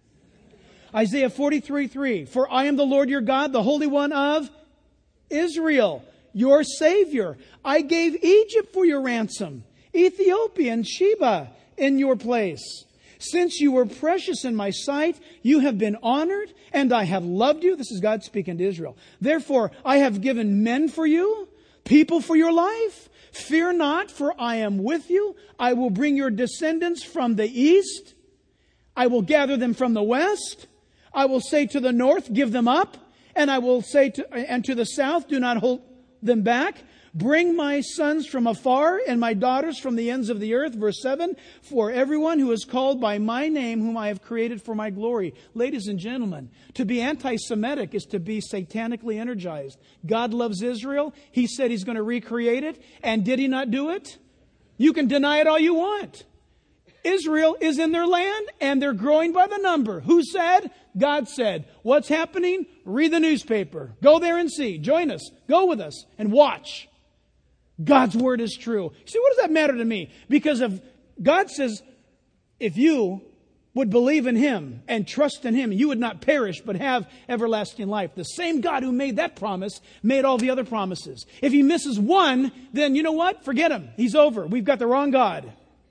Isaiah 43:3. For I am the Lord your God, the Holy One of Israel, your Savior. I gave Egypt for your ransom, Ethiopia and Sheba in your place. Since you were precious in my sight, you have been honored, and I have loved you. This is God speaking to Israel. Therefore, I have given men for you, people for your life. Fear not, for I am with you. I will bring your descendants from the east. I will gather them from the west. I will say to the north, give them up. And I will say to the south, do not hold them back. Bring my sons from afar and my daughters from the ends of the earth. Verse 7, for everyone who is called by my name, whom I have created for my glory. Ladies and gentlemen, to be anti-Semitic is to be satanically energized. God loves Israel. He said He's going to recreate it. And did He not do it? You can deny it all you want. Israel is in their land and they're growing by the number. Who said? God said. What's happening? Read the newspaper. Go there and see. Join us. Go with us and watch. God's word is true. See, what does that matter to me? Because if God says, if you would believe in Him and trust in Him, you would not perish but have everlasting life. The same God who made that promise made all the other promises. If He misses one, then you know what? Forget Him. He's over. We've got the wrong God.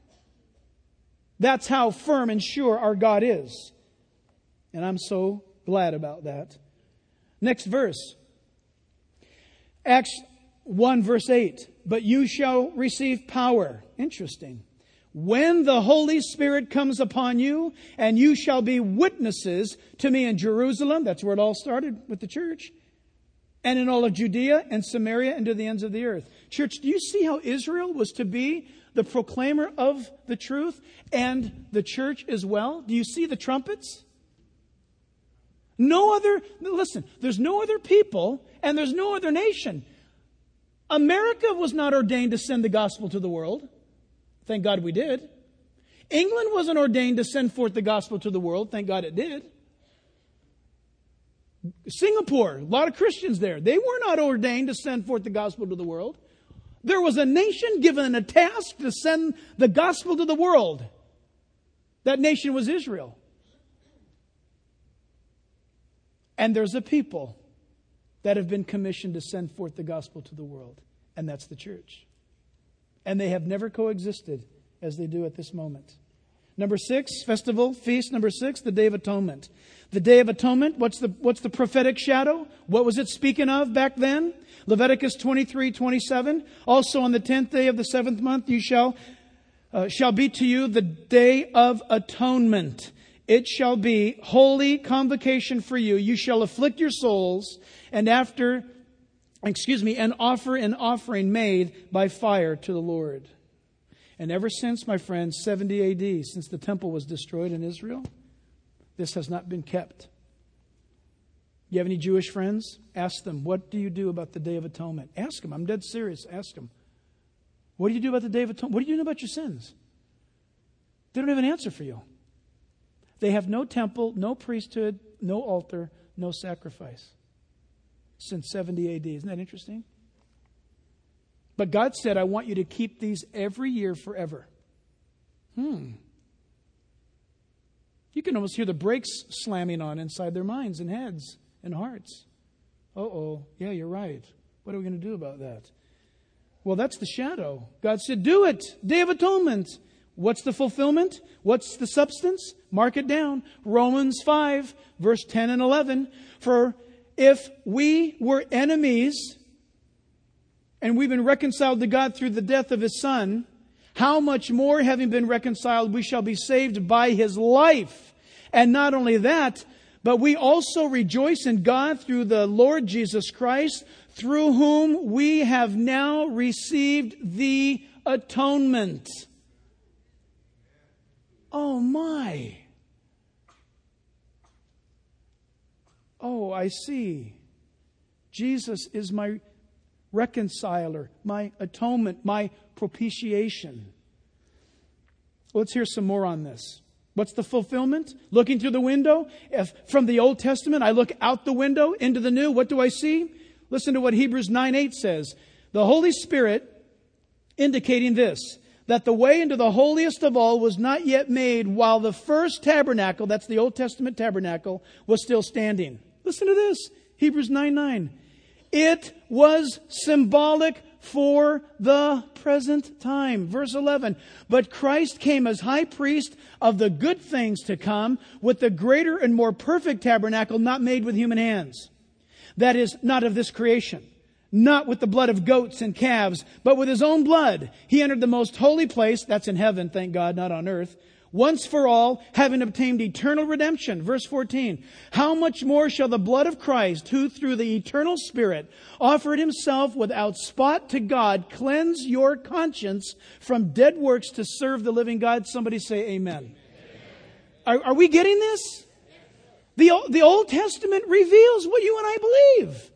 That's how firm and sure our God is. And I'm so glad about that. Next verse. Acts 1 verse 8. But you shall receive power. Interesting. When the Holy Spirit comes upon you, and you shall be witnesses to me in Jerusalem. That's where it all started with the church. And in all of Judea and Samaria and to the ends of the earth. Church, do you see how Israel was to be the proclaimer of the truth and the church as well? Do you see the trumpets? Listen, there's no other people and there's no other nation. America was not ordained to send the gospel to the world. Thank God we did. England wasn't ordained to send forth the gospel to the world. Thank God it did. Singapore, a lot of Christians there. They were not ordained to send forth the gospel to the world. There was a nation given a task to send the gospel to the world. That nation was Israel. And there's a people that have been commissioned to send forth the gospel to the world. And that's the church. And they have never coexisted as they do at this moment. Number 6, festival, feast. Number 6, the Day of Atonement. The Day of Atonement, what's the prophetic shadow? What was it speaking of back then? Leviticus 23:27. Also on the 10th day of the 7th month, you shall be to you the Day of Atonement. It shall be holy convocation for you. You shall afflict your souls, and offer an offering made by fire to the Lord. And ever since, my friends, 70 AD, since the temple was destroyed in Israel, this has not been kept. You have any Jewish friends? Ask them, what do you do about the Day of Atonement? Ask them. I'm dead serious. Ask them. What do you do about the Day of Atonement? What do you do about your sins? They don't have an answer for you. They have no temple, no priesthood, no altar, no sacrifice since 70 AD. Isn't that interesting? But God said, I want you to keep these every year forever. You can almost hear the brakes slamming on inside their minds and heads and hearts. Yeah, you're right. What are we going to do about that? Well, that's the shadow. God said, do it. Day of Atonement. What's the fulfillment? What's the substance? Mark it down. Romans 5, verse 10 and 11. For if we were enemies and we've been reconciled to God through the death of His Son, how much more, having been reconciled, we shall be saved by His life. And not only that, but we also rejoice in God through the Lord Jesus Christ, through whom we have now received the atonement. Oh my. Oh, I see. Jesus is my reconciler, my atonement, my propitiation. Let's hear some more on this. What's the fulfillment? Looking through the window. If from the Old Testament I look out the window into the New, what do I see? Listen to what Hebrews 9:8 says. The Holy Spirit indicating this, that the way into the holiest of all was not yet made while the first tabernacle, that's the Old Testament tabernacle, was still standing. Listen to this, Hebrews 9:9. It was symbolic for the present time. Verse 11. But Christ came as high priest of the good things to come with the greater and more perfect tabernacle not made with human hands. That is, not of this creation. Not with the blood of goats and calves, but with His own blood. He entered the most holy place, that's in heaven, thank God, not on earth, once for all, having obtained eternal redemption. Verse 14. How much more shall the blood of Christ, who through the eternal Spirit offered Himself without spot to God, cleanse your conscience from dead works to serve the living God? Somebody say amen. Are we getting this? The Old Testament reveals what you and I believe.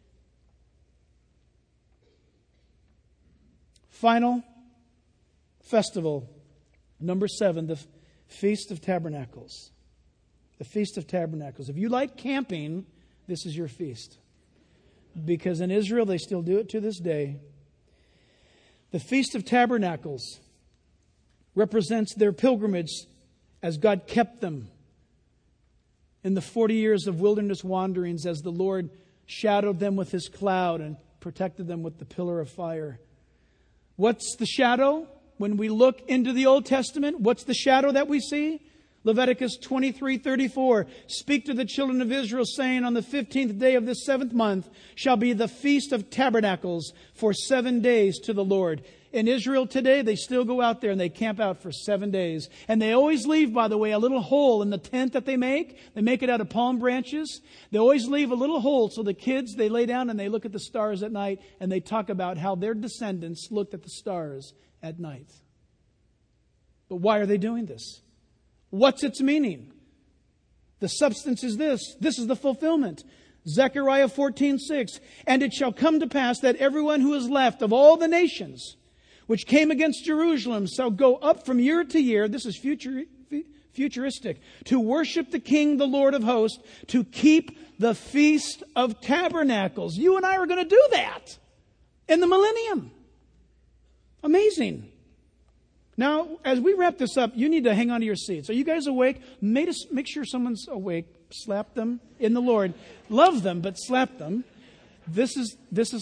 Final festival, number 7, the Feast of Tabernacles. The Feast of Tabernacles. If you like camping, this is your feast. Because in Israel, they still do it to this day. The Feast of Tabernacles represents their pilgrimage as God kept them in the 40 years of wilderness wanderings, as the Lord shadowed them with His cloud and protected them with the pillar of fire. What's the shadow? When we look into the Old Testament, what's the shadow that we see? Leviticus 23:34. Speak to the children of Israel, saying, on the 15th day of this 7th month shall be the Feast of Tabernacles for 7 days to the Lord. In Israel today, they still go out there and they camp out for 7 days. And they always leave, by the way, a little hole in the tent that they make. They make it out of palm branches. They always leave a little hole so the kids, they lay down and they look at the stars at night and they talk about how their descendants looked at the stars at night. But why are they doing this? What's its meaning? The substance is this. This is the fulfillment. Zechariah 14:6. And it shall come to pass that everyone who is left of all the nations which came against Jerusalem shall go up from year to year. This is futuristic. To worship the King, the Lord of hosts, to keep the Feast of Tabernacles. You and I are going to do that in the millennium. Amazing. Now, as we wrap this up, you need to hang on to your seats. Are you guys awake? Make sure someone's awake. Slap them in the Lord. Love them, but slap them. This is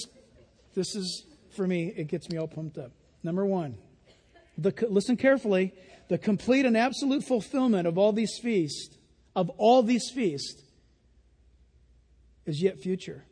for me, it gets me all pumped up. Number 1, listen carefully. The complete and absolute fulfillment of all these feasts, is yet future.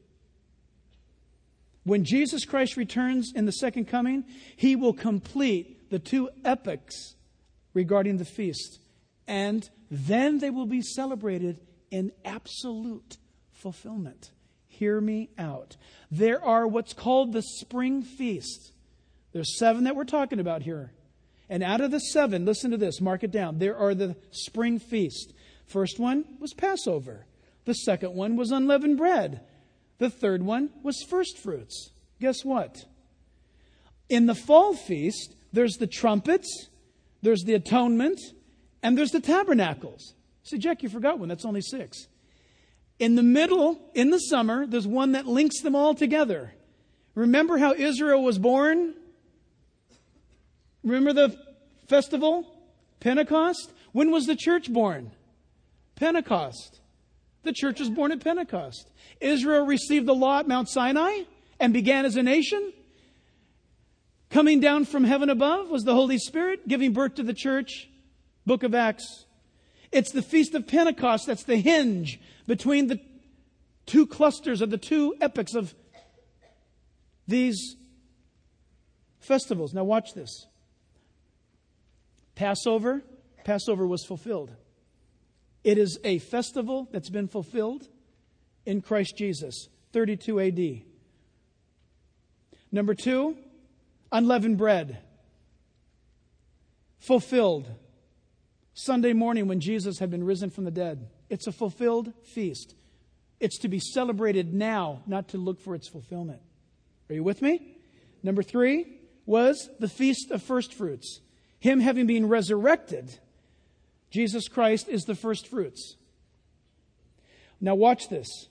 When Jesus Christ returns in the second coming, He will complete the 2 epochs regarding the feast. And then they will be celebrated in absolute fulfillment. Hear me out. There are what's called the spring feasts. There's 7 that we're talking about here. And out of the 7, listen to this, mark it down. There are the spring feasts. First one was Passover. The second one was unleavened bread. The third one was first fruits. Guess what? In the fall feast, there's the trumpets, there's the atonement, and there's the tabernacles. See, Jack, you forgot one. That's only 6. In the middle, in the summer, there's one that links them all together. Remember how Israel was born? Remember the festival? Pentecost? When was the church born? Pentecost. The church was born at Pentecost. Israel received the law at Mount Sinai and began as a nation. Coming down from heaven above was the Holy Spirit, giving birth to the church. Book of Acts. It's the Feast of Pentecost that's the hinge between the 2 clusters of the 2 epochs of these festivals. Now watch this. Passover was fulfilled. It is a festival that's been fulfilled in Christ Jesus, 32 AD. Number 2, unleavened bread. Fulfilled. Sunday morning when Jesus had been risen from the dead. It's a fulfilled feast. It's to be celebrated now, not to look for its fulfillment. Are you with me? Number 3 was the Feast of First Fruits. Him having been resurrected, Jesus Christ is the first fruits. Now watch this.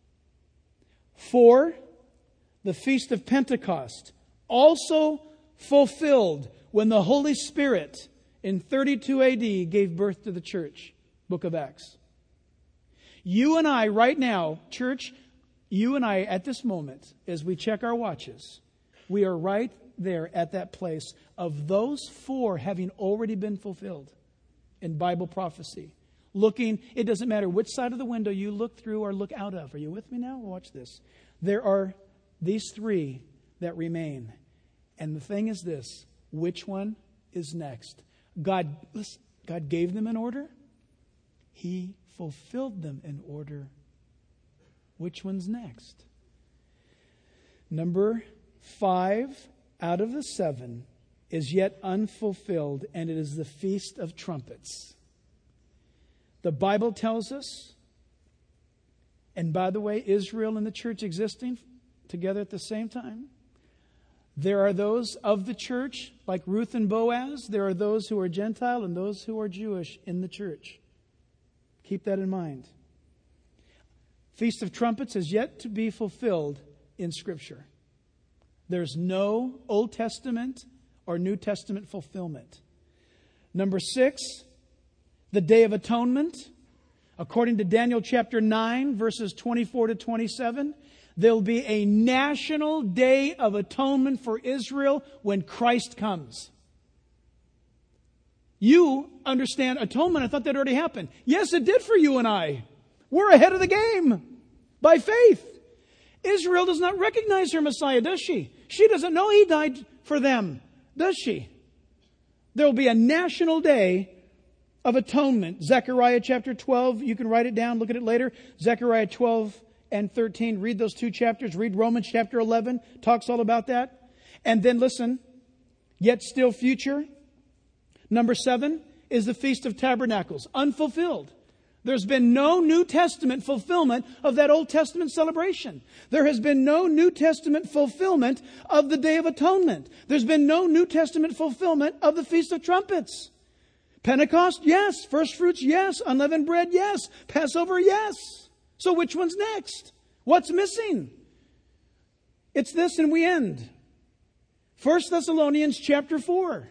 4, the Feast of Pentecost, also fulfilled when the Holy Spirit in 32 AD gave birth to the church. Book of Acts. You and I right now, church, you and I at this moment, as we check our watches, we are right there at that place of those 4 having already been fulfilled in Bible prophecy. Looking, it doesn't matter which side of the window you look through or look out of. Are you with me now? Watch this. There are these 3 that remain. And the thing is this, which one is next? God gave them in order. He fulfilled them in order. Which one's next? Number 5 out of the 7 is yet unfulfilled, and it is the Feast of Trumpets. The Bible tells us, and by the way, Israel and the church existing together at the same time, there are those of the church, like Ruth and Boaz. There are those who are Gentile and those who are Jewish in the church. Keep that in mind. Feast of Trumpets is yet to be fulfilled in Scripture. There's no Old Testament or New Testament fulfillment. Number 6, the Day of Atonement. According to Daniel chapter 9, verses 24 to 27, there'll be a national day of atonement for Israel when Christ comes. You understand atonement. I thought that already happened. Yes, it did for you and I. We're ahead of the game by faith. Israel does not recognize her Messiah, does she? She doesn't know He died for them, does she? There will be a national day of atonement. Zechariah chapter 12, you can write it down, look at it later. Zechariah 12 and 13, read those 2 chapters. Read Romans chapter 11, talks all about that. And then listen, yet still future. Number 7 is the Feast of Tabernacles, unfulfilled. There's been no New Testament fulfillment of that Old Testament celebration. There has been no New Testament fulfillment of the Day of Atonement. There's been no New Testament fulfillment of the Feast of Trumpets. Pentecost, yes. First fruits, yes. Unleavened bread, yes. Passover, yes. So which one's next? What's missing? It's this, and we end. 1 Thessalonians chapter 4.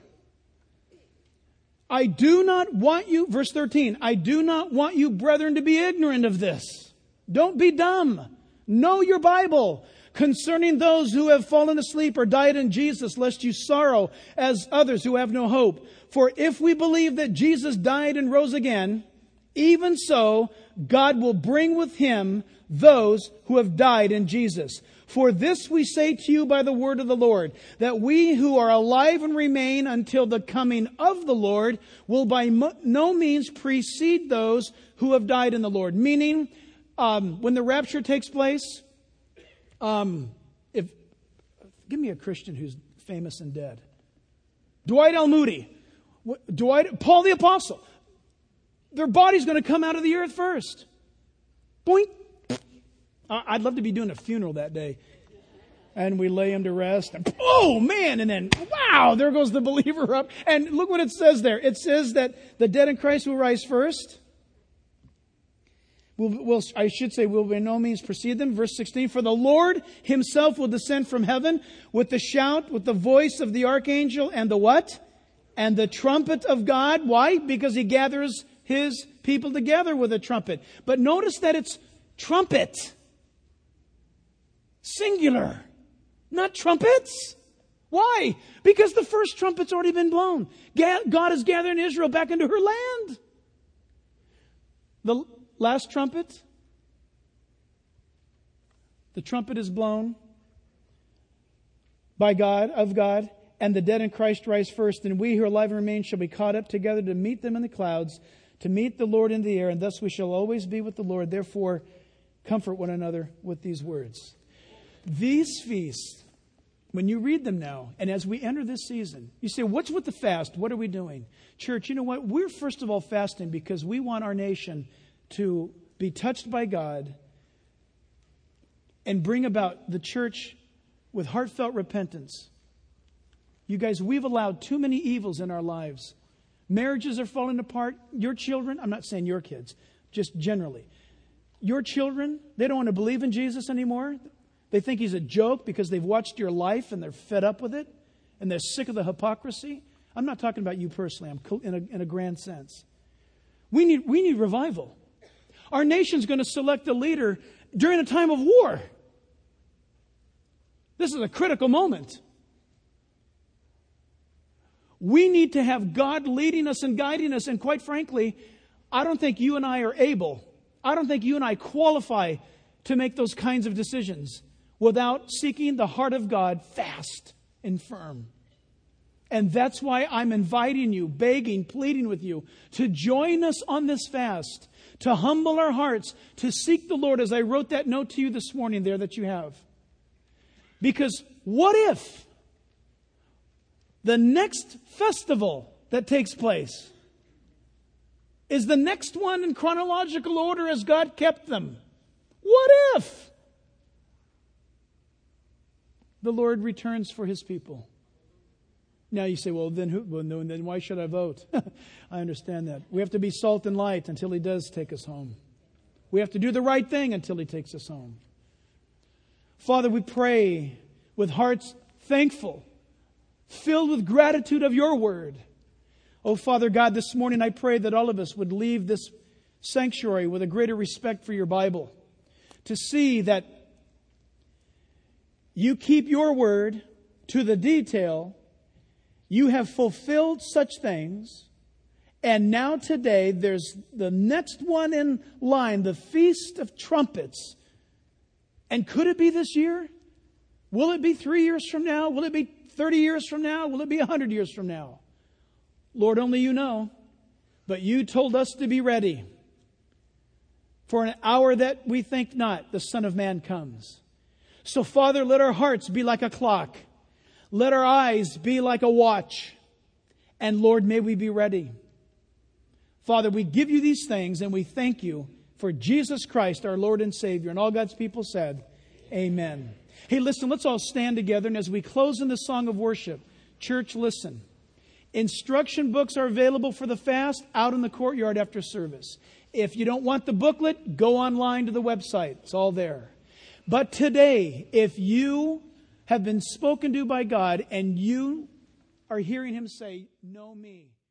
I do not want you, verse 13, I do not want you, brethren, to be ignorant of this. Don't be dumb. Know your Bible concerning those who have fallen asleep or died in Jesus, lest you sorrow as others who have no hope. For if we believe that Jesus died and rose again, even so, God will bring with Him those who have died in Jesus. For this we say to you by the word of the Lord, that we who are alive and remain until the coming of the Lord will by no means precede those who have died in the Lord. Meaning, when the rapture takes place, give me a Christian who's famous and dead. Dwight L. Moody, Paul the Apostle. Their body's going to come out of the earth first. Boink. I'd love to be doing a funeral that day. And we lay him to rest. And, oh, man. And then, wow, there goes the believer up. And look what it says there. It says that the dead in Christ will rise first. I should say, will by no means precede them. Verse 16, for the Lord himself will descend from heaven with the shout, with the voice of the archangel, and the what? And the trumpet of God. Why? Because he gathers his people together with a trumpet. But notice that it's trumpet. Singular. Not trumpets. Why? Because the first trumpet's already been blown. God is gathering Israel back into her land. The last trumpet, the trumpet is blown by God, of God, and the dead in Christ rise first, and we who are alive and remain shall be caught up together to meet them in the clouds, to meet the Lord in the air, and thus we shall always be with the Lord. Therefore, comfort one another with these words. These feasts, when you read them now, and as we enter this season, you say, what's with the fast? What are we doing? Church, you know what? We're first of all fasting because we want our nation to be touched by God and bring about the church with heartfelt repentance. You guys, we've allowed too many evils in our lives. Marriages are falling apart. Your children, I'm not saying your kids, just generally. Your children, they don't want to believe in Jesus anymore. They think he's a joke because they've watched your life and they're fed up with it and they're sick of the hypocrisy. I'm not talking about you personally. I'm in a grand sense. We need revival. Our nation's going to select a leader during a time of war. This is a critical moment. We need to have God leading us and guiding us. And quite frankly, I don't think you and I are able. I don't think you and I qualify to make those kinds of decisions without seeking the heart of God fast and firm. And that's why I'm inviting you, begging, pleading with you to join us on this fast, to humble our hearts, to seek the Lord, as I wrote that note to you this morning there that you have. Because what if the next festival that takes place is the next one in chronological order as God kept them? What if the Lord returns for his people? Now you say, well, then why should I vote? I understand that. We have to be salt and light until he does take us home. We have to do the right thing until he takes us home. Father, we pray with hearts thankful, filled with gratitude of your word. Oh, Father God, this morning I pray that all of us would leave this sanctuary with a greater respect for your Bible, to see that you keep your word to the detail. You have fulfilled such things. And now today, there's the next one in line, the Feast of Trumpets. And could it be this year? Will it be 3 years from now? Will it be 30 years from now? Will it be 100 years from now? Lord, only you know. But you told us to be ready. For an hour that we think not, the Son of Man comes. So, Father, let our hearts be like a clock. Let our eyes be like a watch. And, Lord, may we be ready. Father, we give you these things and we thank you for Jesus Christ, our Lord and Savior. And all God's people said, amen. Hey, listen, let's all stand together. And as we close in the song of worship, church, listen. Instruction books are available for the fast out in the courtyard after service. If you don't want the booklet, go online to the website. It's all there. But today, if you have been spoken to by God and you are hearing him say, know me,